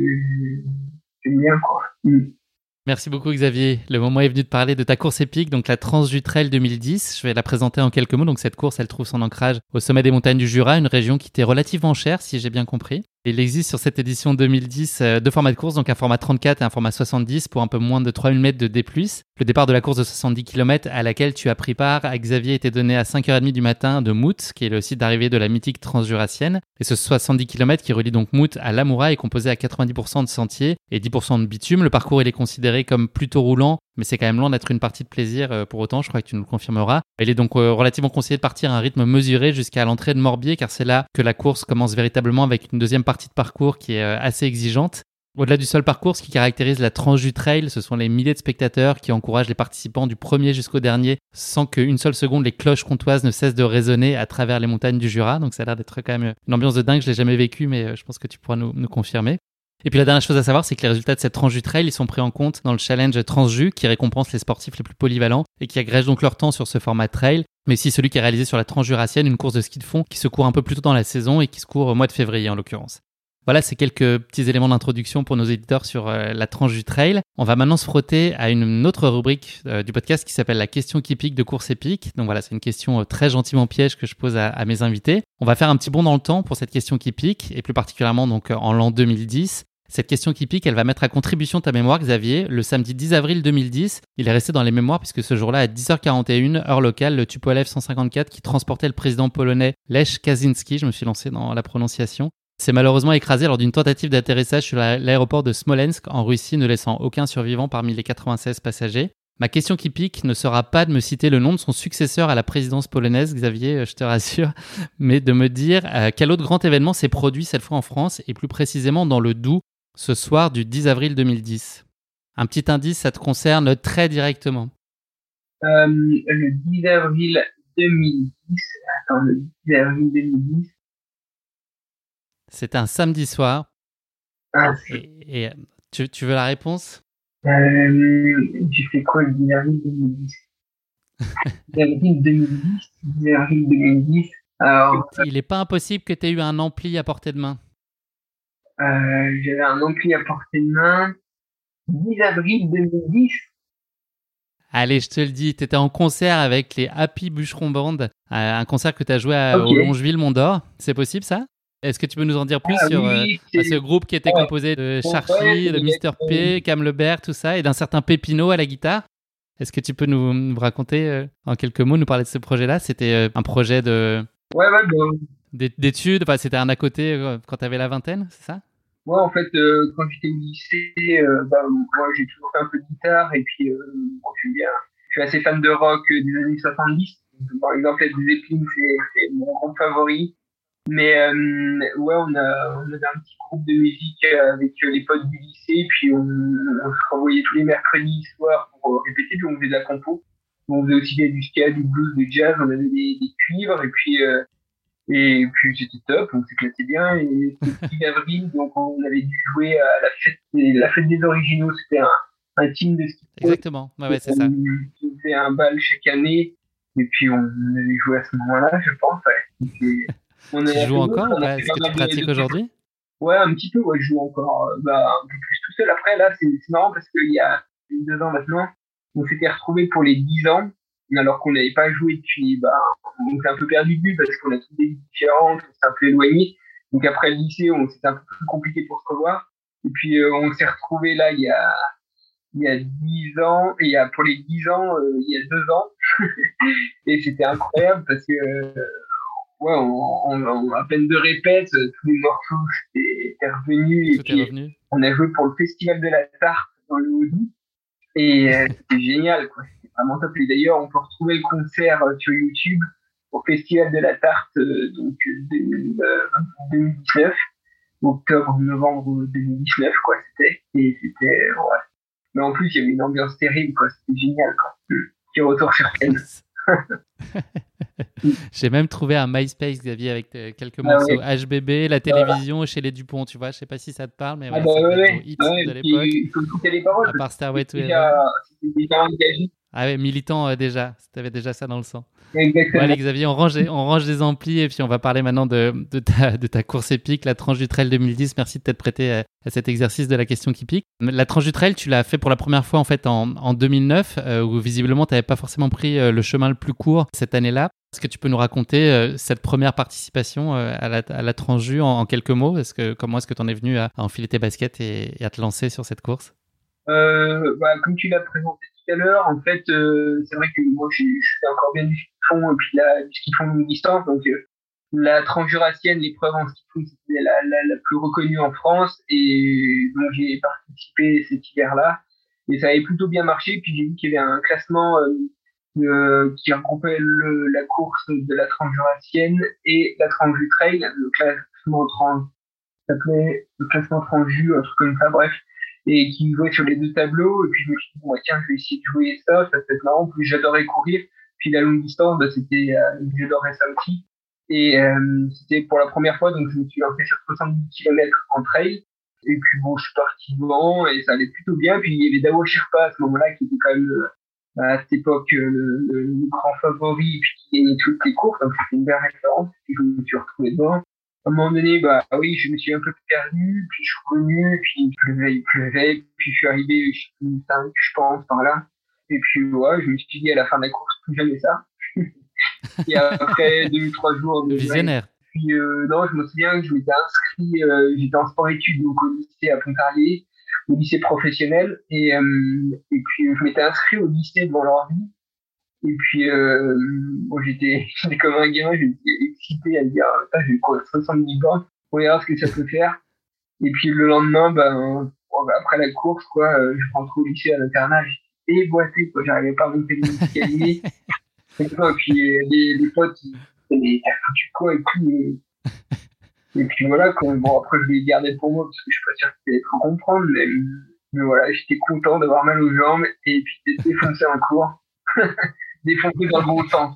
j'aime bien, quoi. Mm. Merci beaucoup Xavier. Le moment est venu de parler de ta course épique, donc la Transju Trail deux mille dix. Je vais la présenter en quelques mots. Donc cette course, elle trouve son ancrage au sommet des montagnes du Jura, une région qui t'est relativement chère, si j'ai bien compris. Il existe sur cette édition deux mille dix euh, deux formats de course, donc un format trente-quatre et un format soixante-dix pour un peu moins de trois mille mètres de D plus. Le départ de la course de soixante-dix kilomètres à laquelle tu as pris part à Xavier était donné à cinq heures trente du matin de Mout, qui est le site d'arrivée de la mythique transjurassienne. Et ce soixante-dix kilomètres qui relie donc Mout à Lamoura est composé à quatre-vingt-dix pour cent de sentiers et dix pour cent de bitume. Le parcours il est considéré comme plutôt roulant, mais c'est quand même loin d'être une partie de plaisir euh, pour autant, je crois que tu nous le confirmeras. Il est donc euh, relativement conseillé de partir à un rythme mesuré jusqu'à l'entrée de Morbier, car c'est là que la course commence véritablement avec une deuxième partie de parcours qui est euh, assez exigeante. Au-delà du seul parcours, ce qui caractérise la Transju Trail, ce sont les milliers de spectateurs qui encouragent les participants du premier jusqu'au dernier sans qu'une seule seconde les cloches comtoises ne cessent de résonner à travers les montagnes du Jura. Donc ça a l'air d'être quand même une ambiance de dingue, je l'ai jamais vécu, mais je pense que tu pourras nous, nous confirmer. Et puis la dernière chose à savoir, c'est que les résultats de cette Transju Trail, ils sont pris en compte dans le challenge Transju qui récompense les sportifs les plus polyvalents et qui agrège donc leur temps sur ce format trail, mais aussi celui qui est réalisé sur la Transjurassienne, une course de ski de fond qui se court un peu plus tôt dans la saison et qui se court au mois de février en l'occurrence. Voilà, c'est quelques petits éléments d'introduction pour nos éditeurs sur euh, la Transju Trail. On va maintenant se frotter à une autre rubrique euh, du podcast qui s'appelle la question qui pique de course épique. Donc voilà, c'est une question euh, très gentiment piège que je pose à, à mes invités. On va faire un petit bond dans le temps pour cette question qui pique, et plus particulièrement donc en l'an deux mille dix. Cette question qui pique, elle va mettre à contribution ta mémoire, Xavier. Le samedi dix avril deux mille dix, il est resté dans les mémoires puisque ce jour-là, à dix heures quarante et une, heure locale, le Tupolev cent cinquante-quatre qui transportait le président polonais Lech Kaczynski, je me suis lancé dans la prononciation, s'est malheureusement écrasé lors d'une tentative d'atterrissage sur l'aéroport de Smolensk en Russie, ne laissant aucun survivant parmi les quatre-vingt-seize passagers. Ma question qui pique ne sera pas de me citer le nom de son successeur à la présidence polonaise, Xavier, je te rassure, mais de me dire euh, quel autre grand événement s'est produit cette fois en France et plus précisément dans le Doubs, ce soir du dix avril deux mille dix. Un petit indice, ça te concerne très directement. Euh, le dix avril deux mille dix, attends, le dix avril deux mille dix. C'était un samedi soir. Ah, et, et tu, tu veux la réponse? euh, J'ai fait quoi le dix avril deux mille dix? dix avril deux mille dix, dix avril deux mille dix. Alors, il n'est pas impossible que tu aies eu un ampli à portée de main. Euh, j'avais un ampli à portée de main. dix avril deux mille dix. Allez, je te le dis, tu étais en concert avec les Happy Bûcheron Band, euh, un concert que tu as joué à, Ok. au Longeville Mont-d'Or. C'est possible ça? Est-ce que tu peux nous en dire plus Ah sur euh, oui, bah, c'est... ce groupe qui était ouais. composé de Bon, Charchy, ouais, de c'est Mister P, Cam Lebert, tout ça, et d'un certain Pépino à la guitare? Est-ce que tu peux nous, nous raconter euh, en quelques mots, nous parler de ce projet-là? C'était euh, un projet de, Ouais, ouais, bon, d'é- d'études, enfin, c'était un à côté euh, quand tu avais la vingtaine, c'est ça? moi, en fait, euh, quand j'étais au lycée, euh, bah, moi, j'ai toujours fait un peu de guitare et puis, euh, bon, j'aime bien. Je suis assez fan de rock euh, des années soixante-dix. Par exemple, Led Zeppelin, c'est, c'est mon groupe favori. Mais euh, ouais, on a, on avait un petit groupe de musique euh, avec euh, les potes du lycée, puis on, on se revoyait tous les mercredis soirs pour euh, répéter, puis on faisait de la compo. On faisait aussi du ska, du blues, du jazz, on avait des, des cuivres, et puis euh, et puis c'était top, on s'éclatait bien. Et c'était le dix avril, donc on avait dû jouer à la fête, des- la fête des originaux. C'était un, un team de ski Exactement, ouais, ouais, c'est ça. qui faisait un bal chaque année. Et puis on avait joué à ce moment-là, je pense. Ouais. Et on Tu a fait joues d'autres, encore ou on a pas? fait Est-ce pas que tu mal de, pratiques de trucs. aujourd'hui? Ouais, un petit peu, ouais, je joue encore euh, bah, un peu plus tout seul. Après, là, c'est c'est marrant parce qu'il y a deux ans maintenant, on s'était retrouvés pour les dix ans, alors qu'on n'avait pas joué depuis, bah, on s'est un peu perdu de vue parce qu'on a toutes des vies différentes, on s'est un peu éloignés. Donc après le lycée, on c'était un peu plus compliqué pour se revoir. Et puis euh, on s'est retrouvés là il y a il y a dix ans, et il y a pour les dix ans, euh, il y a deux ans. Et c'était incroyable parce que euh, ouais, en, en, en à peine de répète, euh, tous les morceaux étaient, étaient revenus. Et Tout est puis, revenu. on a joué pour le Festival de la Tarte dans le Haut-Doubs. Et euh, c'était génial, quoi. C'était vraiment top. Et d'ailleurs, on peut retrouver le concert euh, sur YouTube au Festival de la Tarte, euh, donc deux mille dix-neuf, octobre, novembre deux mille dix-neuf, quoi, c'était. Et c'était, ouais. Mais en plus, il y avait une ambiance terrible, quoi. C'était génial, quoi. Petit retour sur scène. J'ai même trouvé un MySpace, Xavier, avec euh, quelques Ah morceaux. ouais. H B B, la télévision chez les Dupont, tu vois. Je sais pas si ça te parle, mais Ah voilà, bah ça ouais, devait être vos ouais. hits Ouais, de et l'époque. puis, il faut écouter les paroles. À part Starway to C'était Heaven. déjà, c'était déjà engagé. Ah ouais, militant euh, déjà. T'avais déjà ça dans le sang. Bon, Exactement. allez, Xavier, on range, les, on range les amplis et puis on va parler maintenant de, de, ta, de ta course épique, la tranche du trail deux mille dix. Merci de t'être prêté à, à cet exercice de la question qui pique. La tranche du trail, tu l'as fait pour la première fois en fait en, en deux mille neuf, euh, où visiblement tu n'avais pas forcément pris euh, le chemin le plus court cette année-là. Est-ce que tu peux nous raconter euh, cette première participation euh, à, la, à la tranche du en, en quelques mots? Est-ce que, comment est-ce que tu en es venu à, à enfiler tes baskets et, et à te lancer sur cette course? Euh, bah, comme tu l'as présenté tout à l'heure, en fait, euh, c'est vrai que moi, je, je fais encore bien du ski de fond et puis la, du ski de fond longue distance. Donc, euh, la transjurassienne, l'épreuve en ski de fond, c'était la, la, la plus reconnue en France. Et donc, j'ai participé cet hiver-là. Et ça avait plutôt bien marché. Puis, j'ai vu qu'il y avait un classement euh, euh, qui regroupait le, la course de la transjurassienne et la tranche du trail. Le classement trans, ça s'appelait le classement transju, un truc comme ça, bref. Et qui jouait sur les deux tableaux. Et puis je me suis dit, bon, tiens, je vais essayer de jouer ça, ça peut être marrant. En plus, j'adorais courir. Puis la longue distance, bah, c'était, euh, j'adorais ça aussi. Et euh, c'était pour la première fois, donc je me suis lancé sur soixante-dix kilomètres en trail. Et puis bon, je suis parti devant et ça allait plutôt bien. Puis il y avait Dawo Sherpa à ce moment-là, qui était quand même euh, à cette époque euh, le, le grand favori, et puis qui gagnait toutes les courses. Donc c'était une belle référence. Puis je me suis retrouvé devant. À un moment donné, bah oui, je me suis un peu perdu, puis je suis revenu, puis il pleuvait, il pleuvait, puis je suis arrivé, je suis cinq, je pense, par là. Et puis, ouais, je me suis dit à la fin de la course, plus jamais ça. Et après deux ou trois jours de Visionnaire. Puis, euh, non, je me souviens que je m'étais inscrit, euh, j'étais en sport-études, donc au lycée à Pontarlier, au lycée professionnel, et, euh, et puis je m'étais inscrit au lycée devant l'ordi. Et puis, euh, bon, j'étais, j'étais comme un gamin, j'étais excité à me dire, ah, je vais courir soixante-dix bornes, on verra ce que ça peut faire. Et puis, le lendemain, ben, après la course, quoi, euh, je rentre au lycée à l'internat, j'étais déboîté, quoi, j'arrivais pas à monter les escaliers. Et puis, les, les potes, ils disaient, t'as foutu quoi, et puis, et puis voilà, quoi. Bon, après, je l'ai gardé pour moi, parce que je suis pas sûr qu'ils allaient trop comprendre, mais, mais voilà, j'étais content d'avoir mal aux jambes, et puis d'être défoncé en cours. Défoncé dans le bon sens.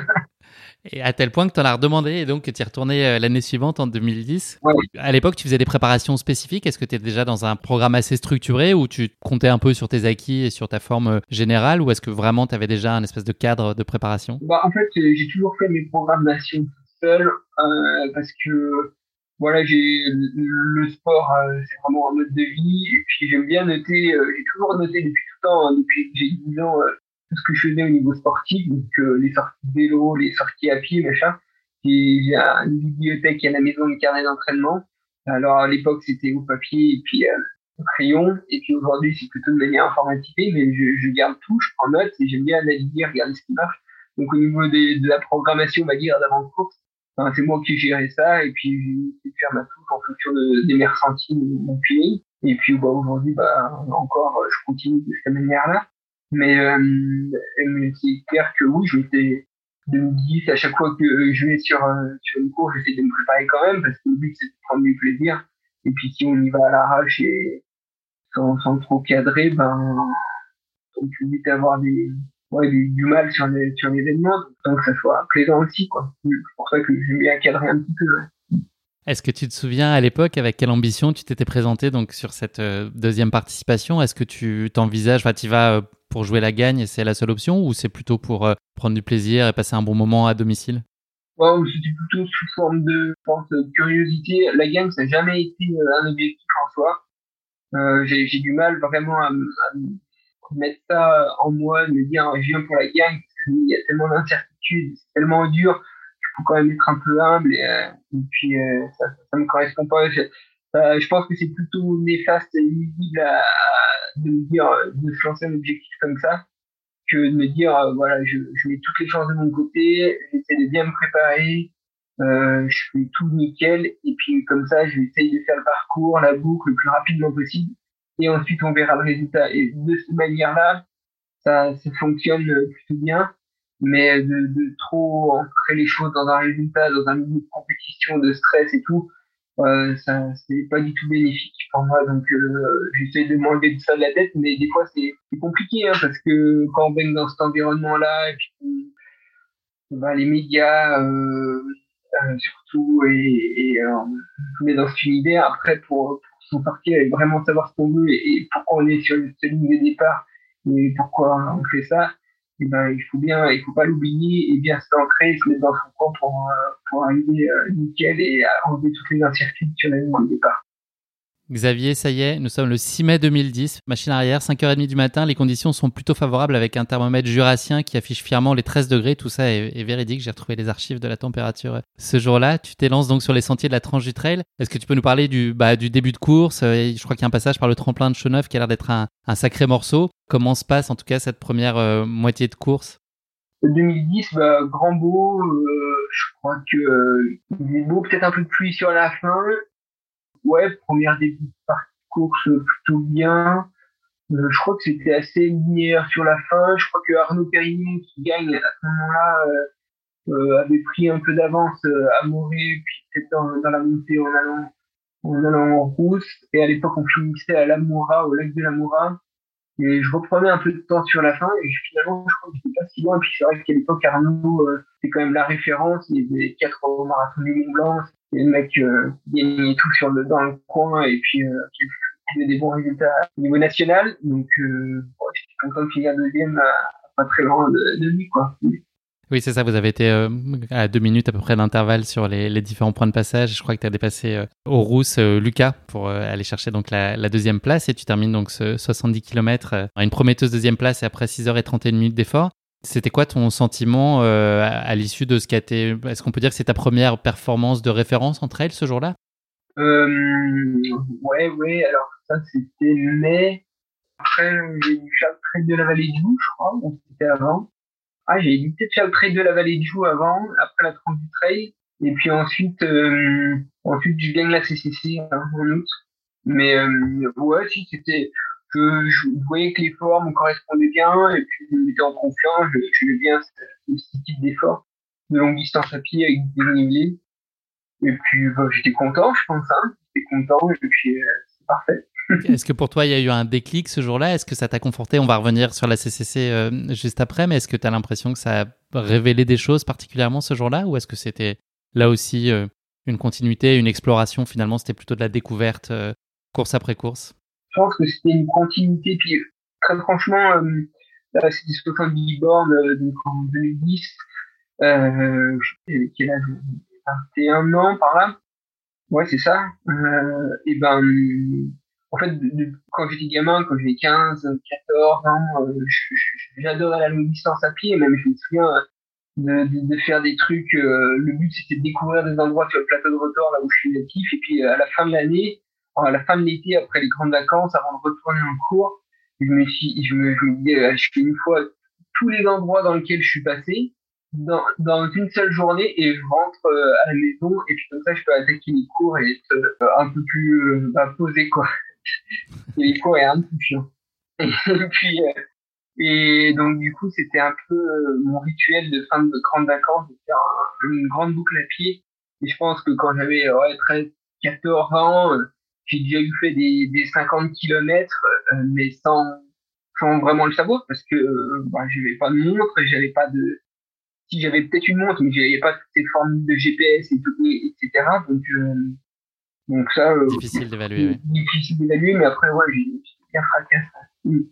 Et à tel point que tu en as redemandé et donc que tu y es retourné l'année suivante en deux mille dix. Ouais. À l'époque, tu faisais des préparations spécifiques. Est-ce que tu es déjà dans un programme assez structuré où tu comptais un peu sur tes acquis et sur ta forme générale, ou est-ce que vraiment tu avais déjà un espèce de cadre de préparation? Bah, en fait, j'ai toujours fait mes programmations seul euh, parce que voilà, j'ai le sport, euh, c'est vraiment un mode de vie. Et puis j'aime bien noter. Euh, j'ai toujours noté depuis tout le temps, hein, depuis que j'ai dix ans. Euh, tout ce que je faisais au niveau sportif, donc euh, les sorties de vélo, les sorties à pied, machin. J'ai, j'ai une bibliothèque à la maison, une carnet d'entraînement. Alors à l'époque c'était au papier et puis euh, au crayon, et puis aujourd'hui c'est plutôt de manière informatisée, mais je, je garde tout, je prends note et j'aime bien naviguer, regarder ce qui marche. Donc au niveau des, de la programmation, on va dire, d'avant-course, enfin, c'est moi qui gérais ça, et puis j'ai faire ma touche en fonction de, de mes ressentis, de mon feeling. Et puis bah, aujourd'hui, bah, encore, je continue de cette manière-là. Mais, euh, mais c'est clair que oui, je m'étais deux mille dix, à chaque fois que je vais sur, euh, sur une course, j'essaie de me préparer quand même, parce que le but c'est de prendre du plaisir. Et puis si on y va à l'arrache et sans, sans trop cadrer, ben on peut vite avoir des, ouais, du, du mal sur les, sur l'événement, donc que ça soit plaisant aussi, quoi. C'est pour ça que j'aime bien cadrer un petit peu. Ouais. Est-ce que tu te souviens à l'époque avec quelle ambition tu t'étais présenté donc sur cette euh, deuxième participation? Est-ce que tu t'envisages, enfin tu vas euh, pour jouer la gagne et c'est la seule option, ou c'est plutôt pour euh, prendre du plaisir et passer un bon moment à domicile? Ouais, c'était plutôt sous forme de, je pense, de curiosité. La gagne, ça n'a jamais été euh, un objectif en soi. Euh, j'ai, j'ai du mal vraiment à, à mettre ça en moi, de me dire je viens pour la gagne, parce qu'il y a tellement d'incertitudes, c'est tellement dur. Faut quand même être un peu humble, et, euh, et puis euh, ça, ça me correspond pas. Je, euh, je pense que c'est plutôt néfaste et nuisible à, à, de me dire euh, de se lancer un objectif comme ça, que de me dire euh, voilà, je, je mets toutes les chances de mon côté, j'essaie de bien me préparer, euh, je fais tout nickel, et puis comme ça je vais essayer de faire le parcours, la boucle le plus rapidement possible, et ensuite on verra le résultat. Et de cette manière-là, ça, ça fonctionne plutôt bien. Mais de, de trop ancrer les choses dans un résultat, dans un milieu de compétition, de stress et tout, euh, ça c'est pas du tout bénéfique pour moi. Donc euh, j'essaie de m'enlever de ça de la tête, mais des fois c'est, c'est compliqué, hein, parce que quand on baigne dans cet environnement-là, et puis bah, les médias euh, euh, surtout, et, et euh, on est dans cet univers, après pour, pour s'en sortir et vraiment savoir ce qu'on veut, et, et pourquoi on est sur ce ligne de départ et pourquoi on fait ça, et ben il faut bien, il faut pas l'oublier et bien s'ancrer, se mettre dans son camp pour, euh, pour arriver euh, nickel et à enlever toutes les incertitudes sur la ligne de départ. Xavier, ça y est, nous sommes le six mai deux mille dix, machine arrière, cinq heures trente du matin, les conditions sont plutôt favorables avec un thermomètre jurassien qui affiche fièrement les treize degrés, tout ça est, est véridique, j'ai retrouvé les archives de la température ce jour-là. Tu t'élances donc sur les sentiers de la tranche du trail. Est-ce que tu peux nous parler du, bah, du début de course? Je crois qu'il y a un passage par le tremplin de Chauneuf qui a l'air d'être un, un sacré morceau. Comment se passe en tout cas cette première euh, moitié de course? deux mille dix, bah, grand beau, euh, je crois que euh, il est beau, peut-être un peu de pluie sur la fin. Ouais, première début de partie course plutôt bien. Euh, je crois que c'était assez linéaire sur la fin. Je crois que Arnaud Pérignon, qui gagne à ce moment-là, euh, euh, avait pris un peu d'avance euh, à Morée, puis peut-être dans, dans la montée en allant, en allant en rousse. Et à l'époque, on finissait à l'Amoura, au lac de l'Amoura. Et je reprenais un peu de temps sur la fin, et finalement, je crois que j'étais pas si loin. Puis c'est vrai qu'à l'époque, Arnaud, euh, c'était quand même la référence. Il y avait quatre au marathon du Mont Blanc. Il y a le mec euh, qui gagnait tout sur le, dans le coin, et puis euh, qui faisait des bons résultats au niveau national. Donc, euh, bon, j'étais content de finir deuxième, à, pas très loin de, de lui, quoi. Oui, c'est ça, vous avez été euh, à deux minutes à peu près d'intervalle sur les, les différents points de passage. Je crois que tu as dépassé euh, au Rousse euh, Lucas pour euh, aller chercher donc la, la deuxième place, et tu termines donc ce soixante-dix kilomètres euh, à une prometteuse deuxième place et après six heures trente et une minutes d'effort. C'était quoi ton sentiment euh, à, à l'issue de ce qui a été... Est-ce qu'on peut dire que c'est ta première performance de référence en trail ce jour-là? euh, Ouais, ouais, alors ça c'était mai. Après, j'ai dû faire le trail de la Vallée du Joux, je crois, donc c'était avant. Ah, j'ai dû peut-être faire le trail de la Vallée du Joux avant, après la tranche du trail. Et puis ensuite, euh, ensuite je gagne la C C C hein, en août. Mais euh, ouais, si c'était, je, je voyais que les formes me correspondaient bien, et puis je me mettais en confiance. Je, je faisais bien ce, ce type d'effort de longue distance à pied avec des dénivelés. Et puis bah, j'étais content, je pense. Hein. J'étais content, et puis euh, c'est parfait. Est-ce que pour toi, il y a eu un déclic ce jour-là? Est-ce que ça t'a conforté? On va revenir sur la C C C euh, juste après, mais est-ce que tu as l'impression que ça a révélé des choses particulièrement ce jour-là, ou est-ce que c'était là aussi euh, une continuité, une exploration? Finalement, c'était plutôt de la découverte, euh, course après course? Je pense que c'était une continuité. Puis très franchement, euh, là, c'était soixante-dix bornes euh, donc en deux mille dix. Euh, je sais quel âge? vingt et un ans par là. Ouais, c'est ça. Euh, et ben, en fait, de, de, quand j'étais gamin, quand j'avais quinze, quatorze ans, euh, je, je, j'adorais la longue distance à pied. Même, je me souviens de, de, de faire des trucs. Euh, le but, c'était de découvrir des endroits sur le plateau de Retors, là où je suis natif. Et puis, euh, à la fin de l'année, à la fin de l'été, après les grandes vacances, avant de retourner en cours, je me suis, je me, je me disais, euh, je fais une fois tous les endroits dans lesquels je suis passé dans, dans une seule journée et je rentre euh, à la maison et puis comme ça je peux attaquer les cours et être euh, un peu plus euh, bah, posé quoi. Et les cours est un peu chiant. Et puis euh, et donc du coup c'était un peu euh, mon rituel de fin de grandes vacances de faire un, une grande boucle à pied. Et je pense que quand j'avais ouais, treize, quatorze ans, euh, j'ai déjà eu fait des, des cinquante kilomètres, euh, mais sans sans vraiment le savoir parce que euh, bah, j'avais pas de montre, j'avais pas de si j'avais peut-être une montre, mais j'avais pas toutes ces formules de G P S et tout, et cetera. Donc, euh, donc ça, euh, Difficile d'évaluer, oui. Difficile d'évaluer, mais après, ouais, j'ai, j'ai bien fracassé. Oui.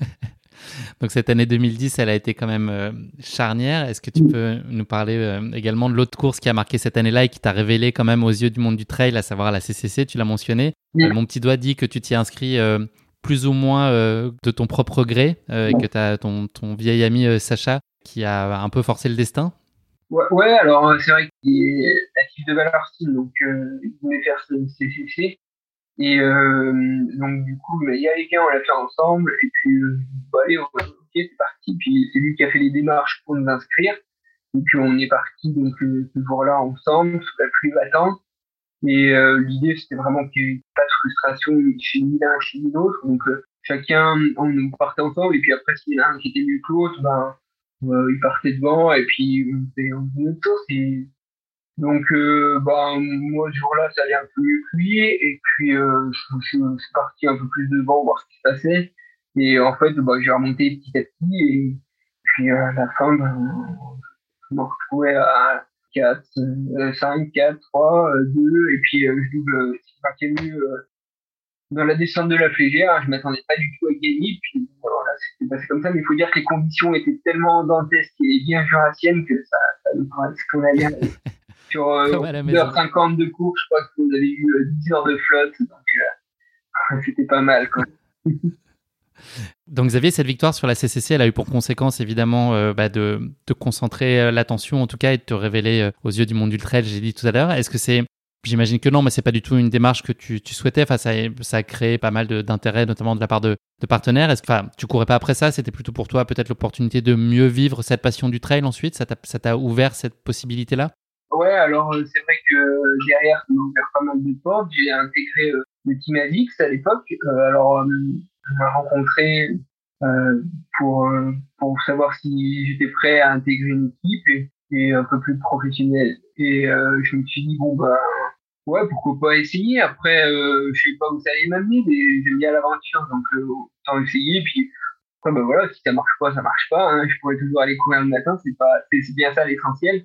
Donc cette année deux mille dix, elle a été quand même euh, charnière. Est-ce que tu oui. peux nous parler euh, également de l'autre course qui a marqué cette année-là et qui t'a révélé quand même aux yeux du monde du trail, à savoir la C C C, tu l'as mentionné. Oui. Euh, mon petit doigt dit que tu t'y es inscrit euh, plus ou moins euh, de ton propre gré euh, oui. et que tu as ton, ton vieil ami euh, Sacha qui a un peu forcé le destin. Ouais, ouais, alors c'est vrai qu'il est natif de Valorcine, donc euh, il voulait faire ce C C C. Et euh, donc du coup, il y a les gars, on l'a fait ensemble. Et puis, euh, bah, allez, ok, c'est parti. Puis c'est lui qui a fait les démarches pour nous inscrire. Et puis on est parti donc euh, ce jour-là ensemble, sous la pluie battante. Et euh, l'idée, c'était vraiment qu'il n'y ait pas de frustration chez ni l'un chez ni l'autre. Donc euh, chacun, on partait ensemble. Et puis après, s'il y en a un qui était mieux que l'autre, ben Euh, il partait devant et puis on faisait, on faisait notre course et donc euh, bah moi ce jour-là ça allait un peu mieux que lui et puis euh, je, je, je suis parti un peu plus devant voir ce qui se passait et en fait bah j'ai remonté petit à petit et puis euh, à la fin bah, je me retrouvais à quatre, cinq, quatre, trois, deux et puis euh, je double ce qui partait mieux euh, dans la descente de la Flégère, je m'attendais pas du tout à gagner, puis voilà, c'était passé comme ça, mais il faut dire que les conditions étaient tellement dantesques et bien jurassiennes que ça, ça nous paraissait qu'on allait sur euh, deux heures cinquante de cours, je crois que vous avez eu euh, dix heures de flotte, donc euh, c'était pas mal, quoi. Donc Xavier, cette victoire sur la C C C, elle a eu pour conséquence évidemment euh, bah, de te concentrer euh, l'attention en tout cas et de te révéler euh, aux yeux du monde du trail, j'ai dit tout à l'heure. Est-ce que c'est J'imagine que non, mais c'est pas du tout une démarche que tu, tu souhaitais. Enfin, ça, ça a créé pas mal de, d'intérêt, notamment de la part de, de partenaires. Est-ce que, enfin, tu courais pas après ça? C'était plutôt pour toi peut-être l'opportunité de mieux vivre cette passion du trail ensuite. Ça t'a, ça t'a ouvert cette possibilité-là? Ouais, alors euh, c'est vrai que derrière, ça m'a ouvert pas mal de portes. J'ai intégré euh, le Team Avix à l'époque. Euh, alors, euh, on m'a rencontré euh, pour euh, pour savoir si j'étais prêt à intégrer une équipe et, et un peu plus professionnelle. Et euh, je me suis dit bon bah ouais, pourquoi pas essayer. Après, euh, je sais pas où ça allait m'amener, mais j'aime bien l'aventure, donc euh, autant essayer. Puis après, ben voilà, si ça marche pas, ça marche pas. Hein. Je pourrais toujours aller courir le matin, c'est pas, c'est, c'est bien ça l'essentiel.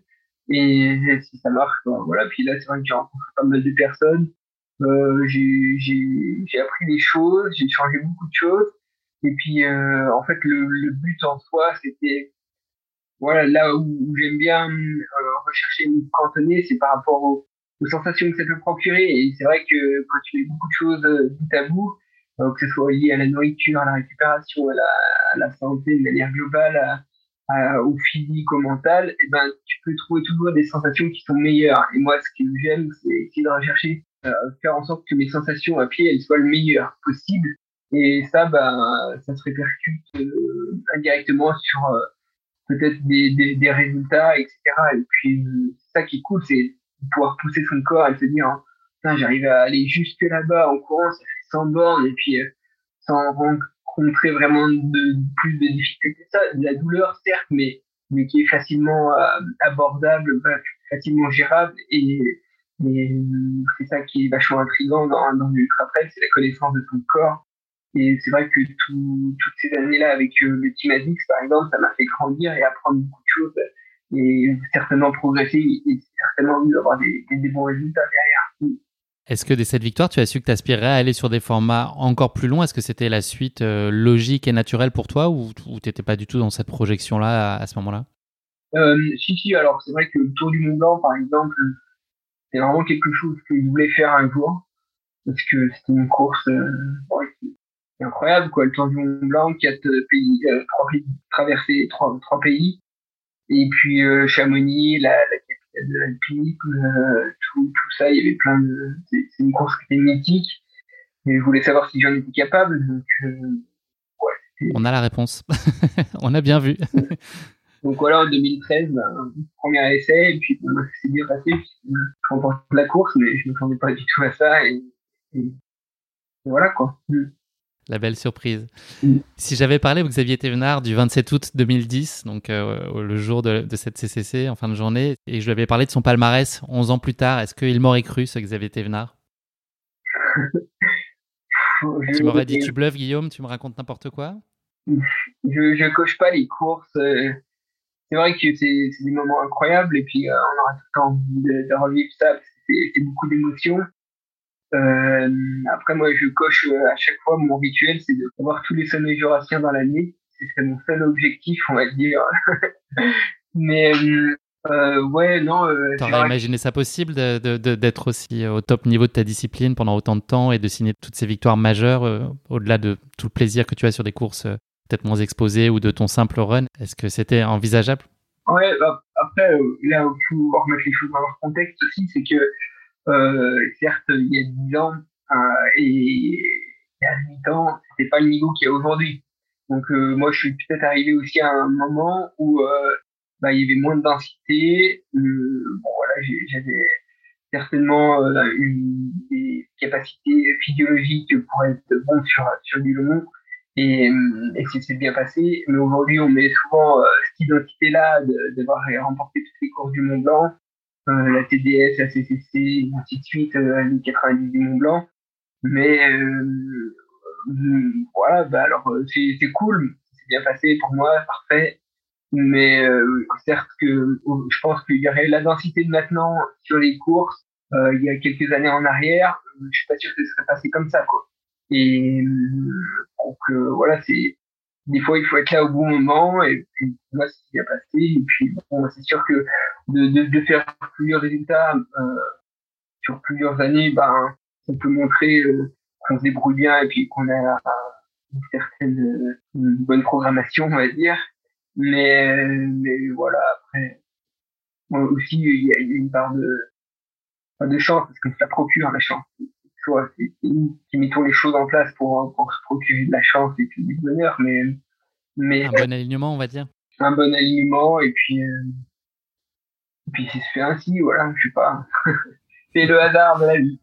Et si ça marche, ben voilà. Puis là, c'est vrai que j'ai rencontré pas mal de personnes. Euh, j'ai, j'ai, j'ai appris des choses, j'ai changé beaucoup de choses. Et puis, euh, en fait, le, le but en soi, c'était voilà, là où, où j'aime bien euh, rechercher une cantonner, c'est par rapport au aux sensations que ça peut procurer. Et c'est vrai que quand tu mets beaucoup de choses euh, bout à bout, euh, que ce soit lié à la nourriture, à la récupération, à la, à la santé de manière globale, à, à, au physique, au mental, et ben tu peux trouver toujours des sensations qui sont meilleures. Et moi, ce que j'aime, c'est essayer de rechercher, euh, faire en sorte que mes sensations à pied elles soient le meilleur possible. Et ça, ben, ça se répercute euh, indirectement sur euh, peut-être des, des, des résultats, et cetera. Et puis, euh, c'est ça qui est cool, c'est pouvoir pousser son corps et se dire hein, j'arrive à aller jusque là-bas en courant, ça fait cent bornes et puis euh, sans rencontrer vraiment de plus de difficultés, ça, de la douleur certes, mais mais qui est facilement euh, abordable, bah, facilement gérable et, et c'est ça qui est vachement intriguant dans, dans l'ultra trail, c'est la connaissance de ton corps. Et c'est vrai que tout, toutes ces années-là avec euh, le Team Avix par exemple, ça m'a fait grandir et apprendre beaucoup de choses et certainement progresser et certainement mieux avoir des, des, des bons résultats derrière. Est-ce que dès cette victoire, tu as su que tu aspirerais à aller sur des formats encore plus longs? Est-ce que c'était la suite euh, logique et naturelle pour toi ou, ou tu n'étais pas du tout dans cette projection-là à, à ce moment-là? euh, Si, si, alors c'est vrai que le Tour du Mont Blanc, par exemple, c'est vraiment quelque chose que je voulais faire un jour. parce que c'était une course euh, ouais, qui est incroyable, quoi. Le Tour du Mont Blanc, quatre pays, euh, trois pays traversés, trois, trois pays, et puis euh, Chamonix, la, la capitale de l'alpinisme, euh, tout, tout ça, il y avait plein de. C'est, c'est une course qui était mythique, et je voulais savoir si j'en étais capable, donc euh, ouais. C'était... On a la réponse, on a bien vu. Donc voilà, en deux mille treize, ben, premier essai, et puis bon, ça s'est bien passé, puisque je remporte la course, mais je ne m'attendais pas du tout à ça, et, et, et voilà quoi. Mm. La belle surprise. Mm. Si j'avais parlé au Xavier Thévenard du vingt-sept août deux mille dix, donc euh, le jour de, de cette C C C en fin de journée, et je lui avais parlé de son palmarès onze ans plus tard, est-ce qu'il m'aurait cru, ce Xavier Thévenard? je, Tu m'aurais dit, tu bluffes Guillaume, tu me racontes n'importe quoi? Je, je coche pas les courses. Euh, c'est vrai que c'est, c'est des moments incroyables, et puis euh, on aura tout le temps envie de, de revivre ça, parce que c'est, c'est beaucoup d'émotions. Euh, après, moi, je coche euh, à chaque fois mon rituel, c'est de voir tous les sommets jurassiens dans l'année. C'est mon seul objectif, on va dire. Mais euh, ouais, non. Euh, T'aurais imaginé ça possible de, de, de, d'être aussi au top niveau de ta discipline pendant autant de temps et de signer toutes ces victoires majeures, euh, au-delà de tout le plaisir que tu as sur des courses euh, peut-être moins exposées ou de ton simple run? Est-ce que c'était envisageable? Ouais, bah, après, euh, là où il faut remettre les choses dans leur contexte aussi, c'est que Euh, certes, il y a dix ans euh, et il y a huit ans, c'était pas le niveau qu'il y a aujourd'hui. Donc euh, moi, je suis peut-être arrivé aussi à un moment où euh, bah, il y avait moins de densité. Euh, bon voilà, j'ai, j'avais certainement euh, une, des capacités physiologiques pour être bon sur sur du long. Et, et c'est, c'est bien passé. Mais aujourd'hui, on met souvent euh, cette identité-là de, d'avoir remporté toutes les courses du Mont Blanc. Euh, la T D S, la C C C, et ainsi de suite, euh, les quatre-vingt-dix du Mont Blanc. Mais euh, euh, voilà, bah alors euh, c'est, c'est cool, c'est bien passé pour moi, parfait. Mais euh, certes que euh, je pense qu'il y aurait la densité de maintenant sur les courses euh, il y a quelques années en arrière, euh, je suis pas sûr que ce serait passé comme ça, quoi. Et euh, donc euh, voilà, c'est des fois il faut être là au bon moment, et puis pour moi c'est bien passé. Et puis bon, c'est sûr que de, de, de faire plusieurs résultats euh, sur plusieurs années, ben on peut montrer euh, qu'on se débrouille bien, et puis qu'on a une certaine une bonne programmation, on va dire. Mais mais voilà, après moi aussi il y a une part de de chance, parce que ça procure la chance. Soit c'est nous qui mettons les choses en place pour pour se procurer de la chance et puis du bonheur, mais mais un bon alignement, on va dire. Un bon alignement, et puis euh, et puis c'est fait ainsi, voilà, je sais pas. C'est le hasard de la vie.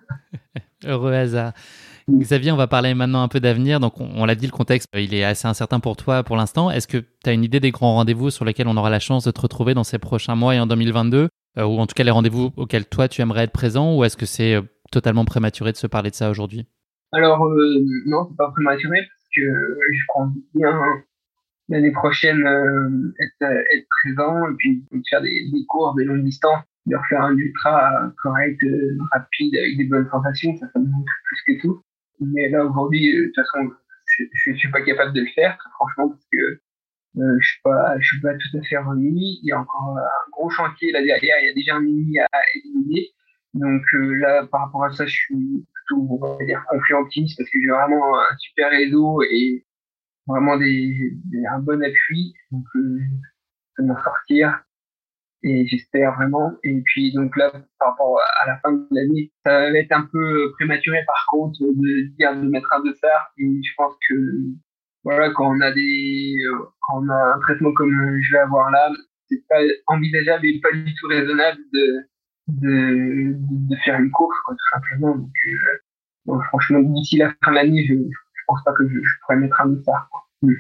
Heureux hasard. Xavier, on va parler maintenant un peu d'avenir. Donc, on, on l'a dit, le contexte, il est assez incertain pour toi pour l'instant. Est-ce que tu as une idée des grands rendez-vous sur lesquels on aura la chance de te retrouver dans ces prochains mois et en deux mille vingt-deux, euh, ou en tout cas les rendez-vous auxquels toi tu aimerais être présent, ou est-ce que c'est euh, totalement prématuré de se parler de ça aujourd'hui? Alors euh, non, c'est pas prématuré, parce que euh, je compte bien l'année prochaine euh, être, être présent, et puis faire des, des courses de longue distance, de refaire un ultra correct, euh, rapide, avec des bonnes sensations, ça, ça me manque plus que tout. Mais là aujourd'hui, euh, de toute façon, je, je suis pas capable de le faire, très franchement, parce que euh, je suis pas, je suis pas tout à fait remis. Il y a encore un gros chantier là derrière. Il y a déjà un mini à éliminer. Donc euh, là, par rapport à ça, je suis plutôt, on va dire, confiant, optimiste, parce que j'ai vraiment un super réseau et vraiment des, des un bon appui. Donc euh, je vais m'en sortir, et j'espère vraiment. Et puis donc là, par rapport à la fin de l'année, ça va être un peu prématuré par contre de dire de mettre un dossard. Et je pense que voilà, quand on a des quand on a un traitement comme je vais avoir là, c'est pas envisageable et pas du tout raisonnable de de, de faire une course, quoi, tout simplement. Donc, euh, donc franchement, d'ici la fin de l'année, je, je pense pas que je, je pourrais mettre un dossard, quoi. Mm.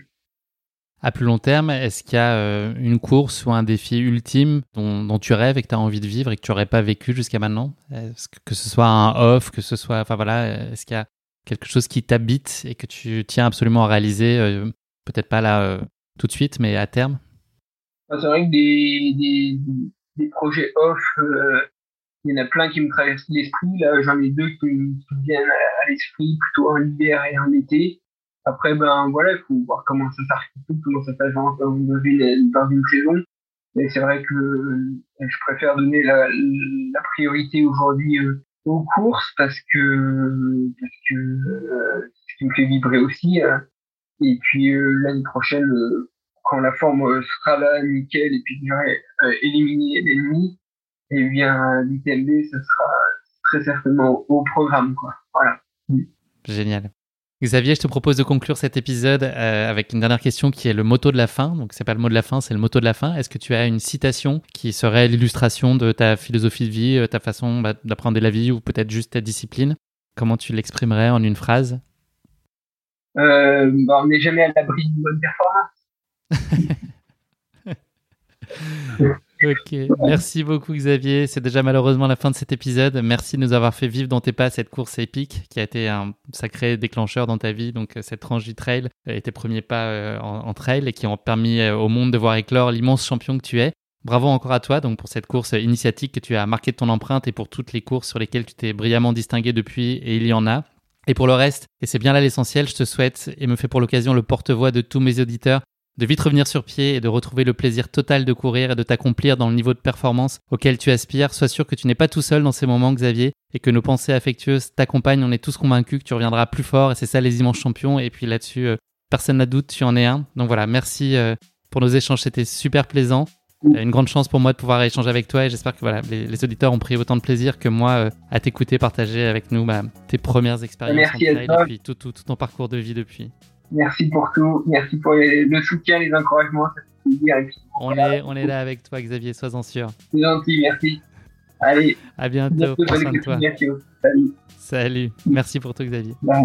À plus long terme, est-ce qu'il y a euh, une course ou un défi ultime dont, dont tu rêves et que tu as envie de vivre et que tu n'aurais pas vécu jusqu'à maintenant? Est-ce que, que ce soit un off, que ce soit... Enfin voilà, est-ce qu'il y a quelque chose qui t'habite et que tu tiens absolument à réaliser, euh, peut-être pas là euh, tout de suite, mais à terme? C'est vrai que des, des, des projets off, euh, il y en a plein qui me traversent l'esprit. Là, j'en ai deux qui, qui me viennent à, à l'esprit, plutôt un hiver et un été. Après, ben voilà, il faut voir comment ça s'articule, comment ça s'agence dans une, dans une saison. Mais c'est vrai que euh, je préfère donner la, la priorité aujourd'hui euh, aux courses parce que parce que euh, ce qui me fait vibrer aussi. Euh, et puis euh, l'année prochaine, euh, quand la forme euh, sera là, nickel, et puis que j'aurai euh, éliminé l'ennemi, et bien l'U T M B, ce sera très certainement au programme, quoi. Voilà. Génial. Xavier, je te propose de conclure cet épisode euh, avec une dernière question qui est le motto de la fin. Donc, c'est pas le mot de la fin, c'est le motto de la fin. Est-ce que tu as une citation qui serait l'illustration de ta philosophie de vie, ta façon bah, d'apprendre la vie ou peut-être juste ta discipline? Comment tu l'exprimerais en une phrase? euh, bah, On n'est jamais à l'abri d'une bonne performance. Ok, merci beaucoup Xavier. C'est déjà malheureusement la fin de cet épisode. Merci de nous avoir fait vivre dans tes pas cette course épique qui a été un sacré déclencheur dans ta vie. Donc cette tranche du trail et tes premiers pas euh, en, en trail et qui ont permis euh, au monde de voir éclore l'immense champion que tu es. Bravo encore à toi donc pour cette course initiatique que tu as marqué de ton empreinte et pour toutes les courses sur lesquelles tu t'es brillamment distingué depuis, et il y en a. Et pour le reste, et c'est bien là l'essentiel, je te souhaite et me fais pour l'occasion le porte-voix de tous mes auditeurs de vite revenir sur pied et de retrouver le plaisir total de courir et de t'accomplir dans le niveau de performance auquel tu aspires. Sois sûr que tu n'es pas tout seul dans ces moments, Xavier, et que nos pensées affectueuses t'accompagnent. On est tous convaincus que tu reviendras plus fort et c'est ça les immenses champions. Et puis là-dessus, euh, personne n'a de doute, tu en es un. Donc voilà, merci euh, pour nos échanges, c'était super plaisant. Euh, une grande chance pour moi de pouvoir échanger avec toi et j'espère que voilà, les, les auditeurs ont pris autant de plaisir que moi euh, à t'écouter, partager avec nous bah, tes premières expériences merci en trail et puis tout, tout, tout ton parcours de vie depuis. Merci pour tout, merci pour les, le soutien, les encouragements, ça fait plaisir. Et puis, on, voilà. est, on est là avec toi, Xavier, sois-en sûr. C'est gentil, merci. Allez, à bientôt, prends soin de toi. Salut. Salut, merci pour tout, Xavier. Bye.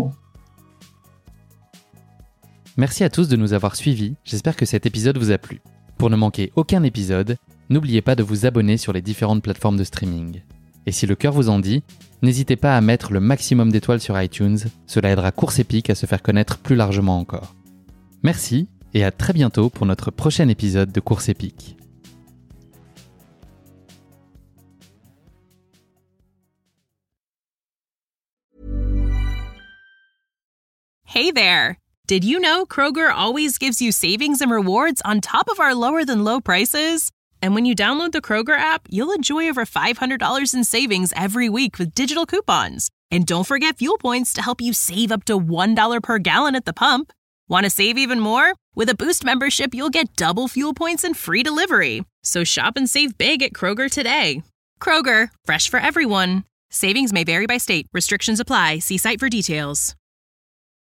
Merci à tous de nous avoir suivis, j'espère que cet épisode vous a plu. Pour ne manquer aucun épisode, n'oubliez pas de vous abonner sur les différentes plateformes de streaming. Et si le cœur vous en dit, n'hésitez pas à mettre le maximum d'étoiles sur iTunes, cela aidera Course Épique à se faire connaître plus largement encore. Merci et à très bientôt pour notre prochain épisode de Course Épique. Hey there! Did you know Kroger always gives you savings and rewards on top of our lower than low prices? And when you download the Kroger app, you'll enjoy over five hundred dollars in savings every week with digital coupons. And don't forget fuel points to help you save up to one dollar per gallon at the pump. Want to save even more? With a Boost membership, you'll get double fuel points and free delivery. So shop and save big at Kroger today. Kroger, fresh for everyone. Savings may vary by state. Restrictions apply. See site for details.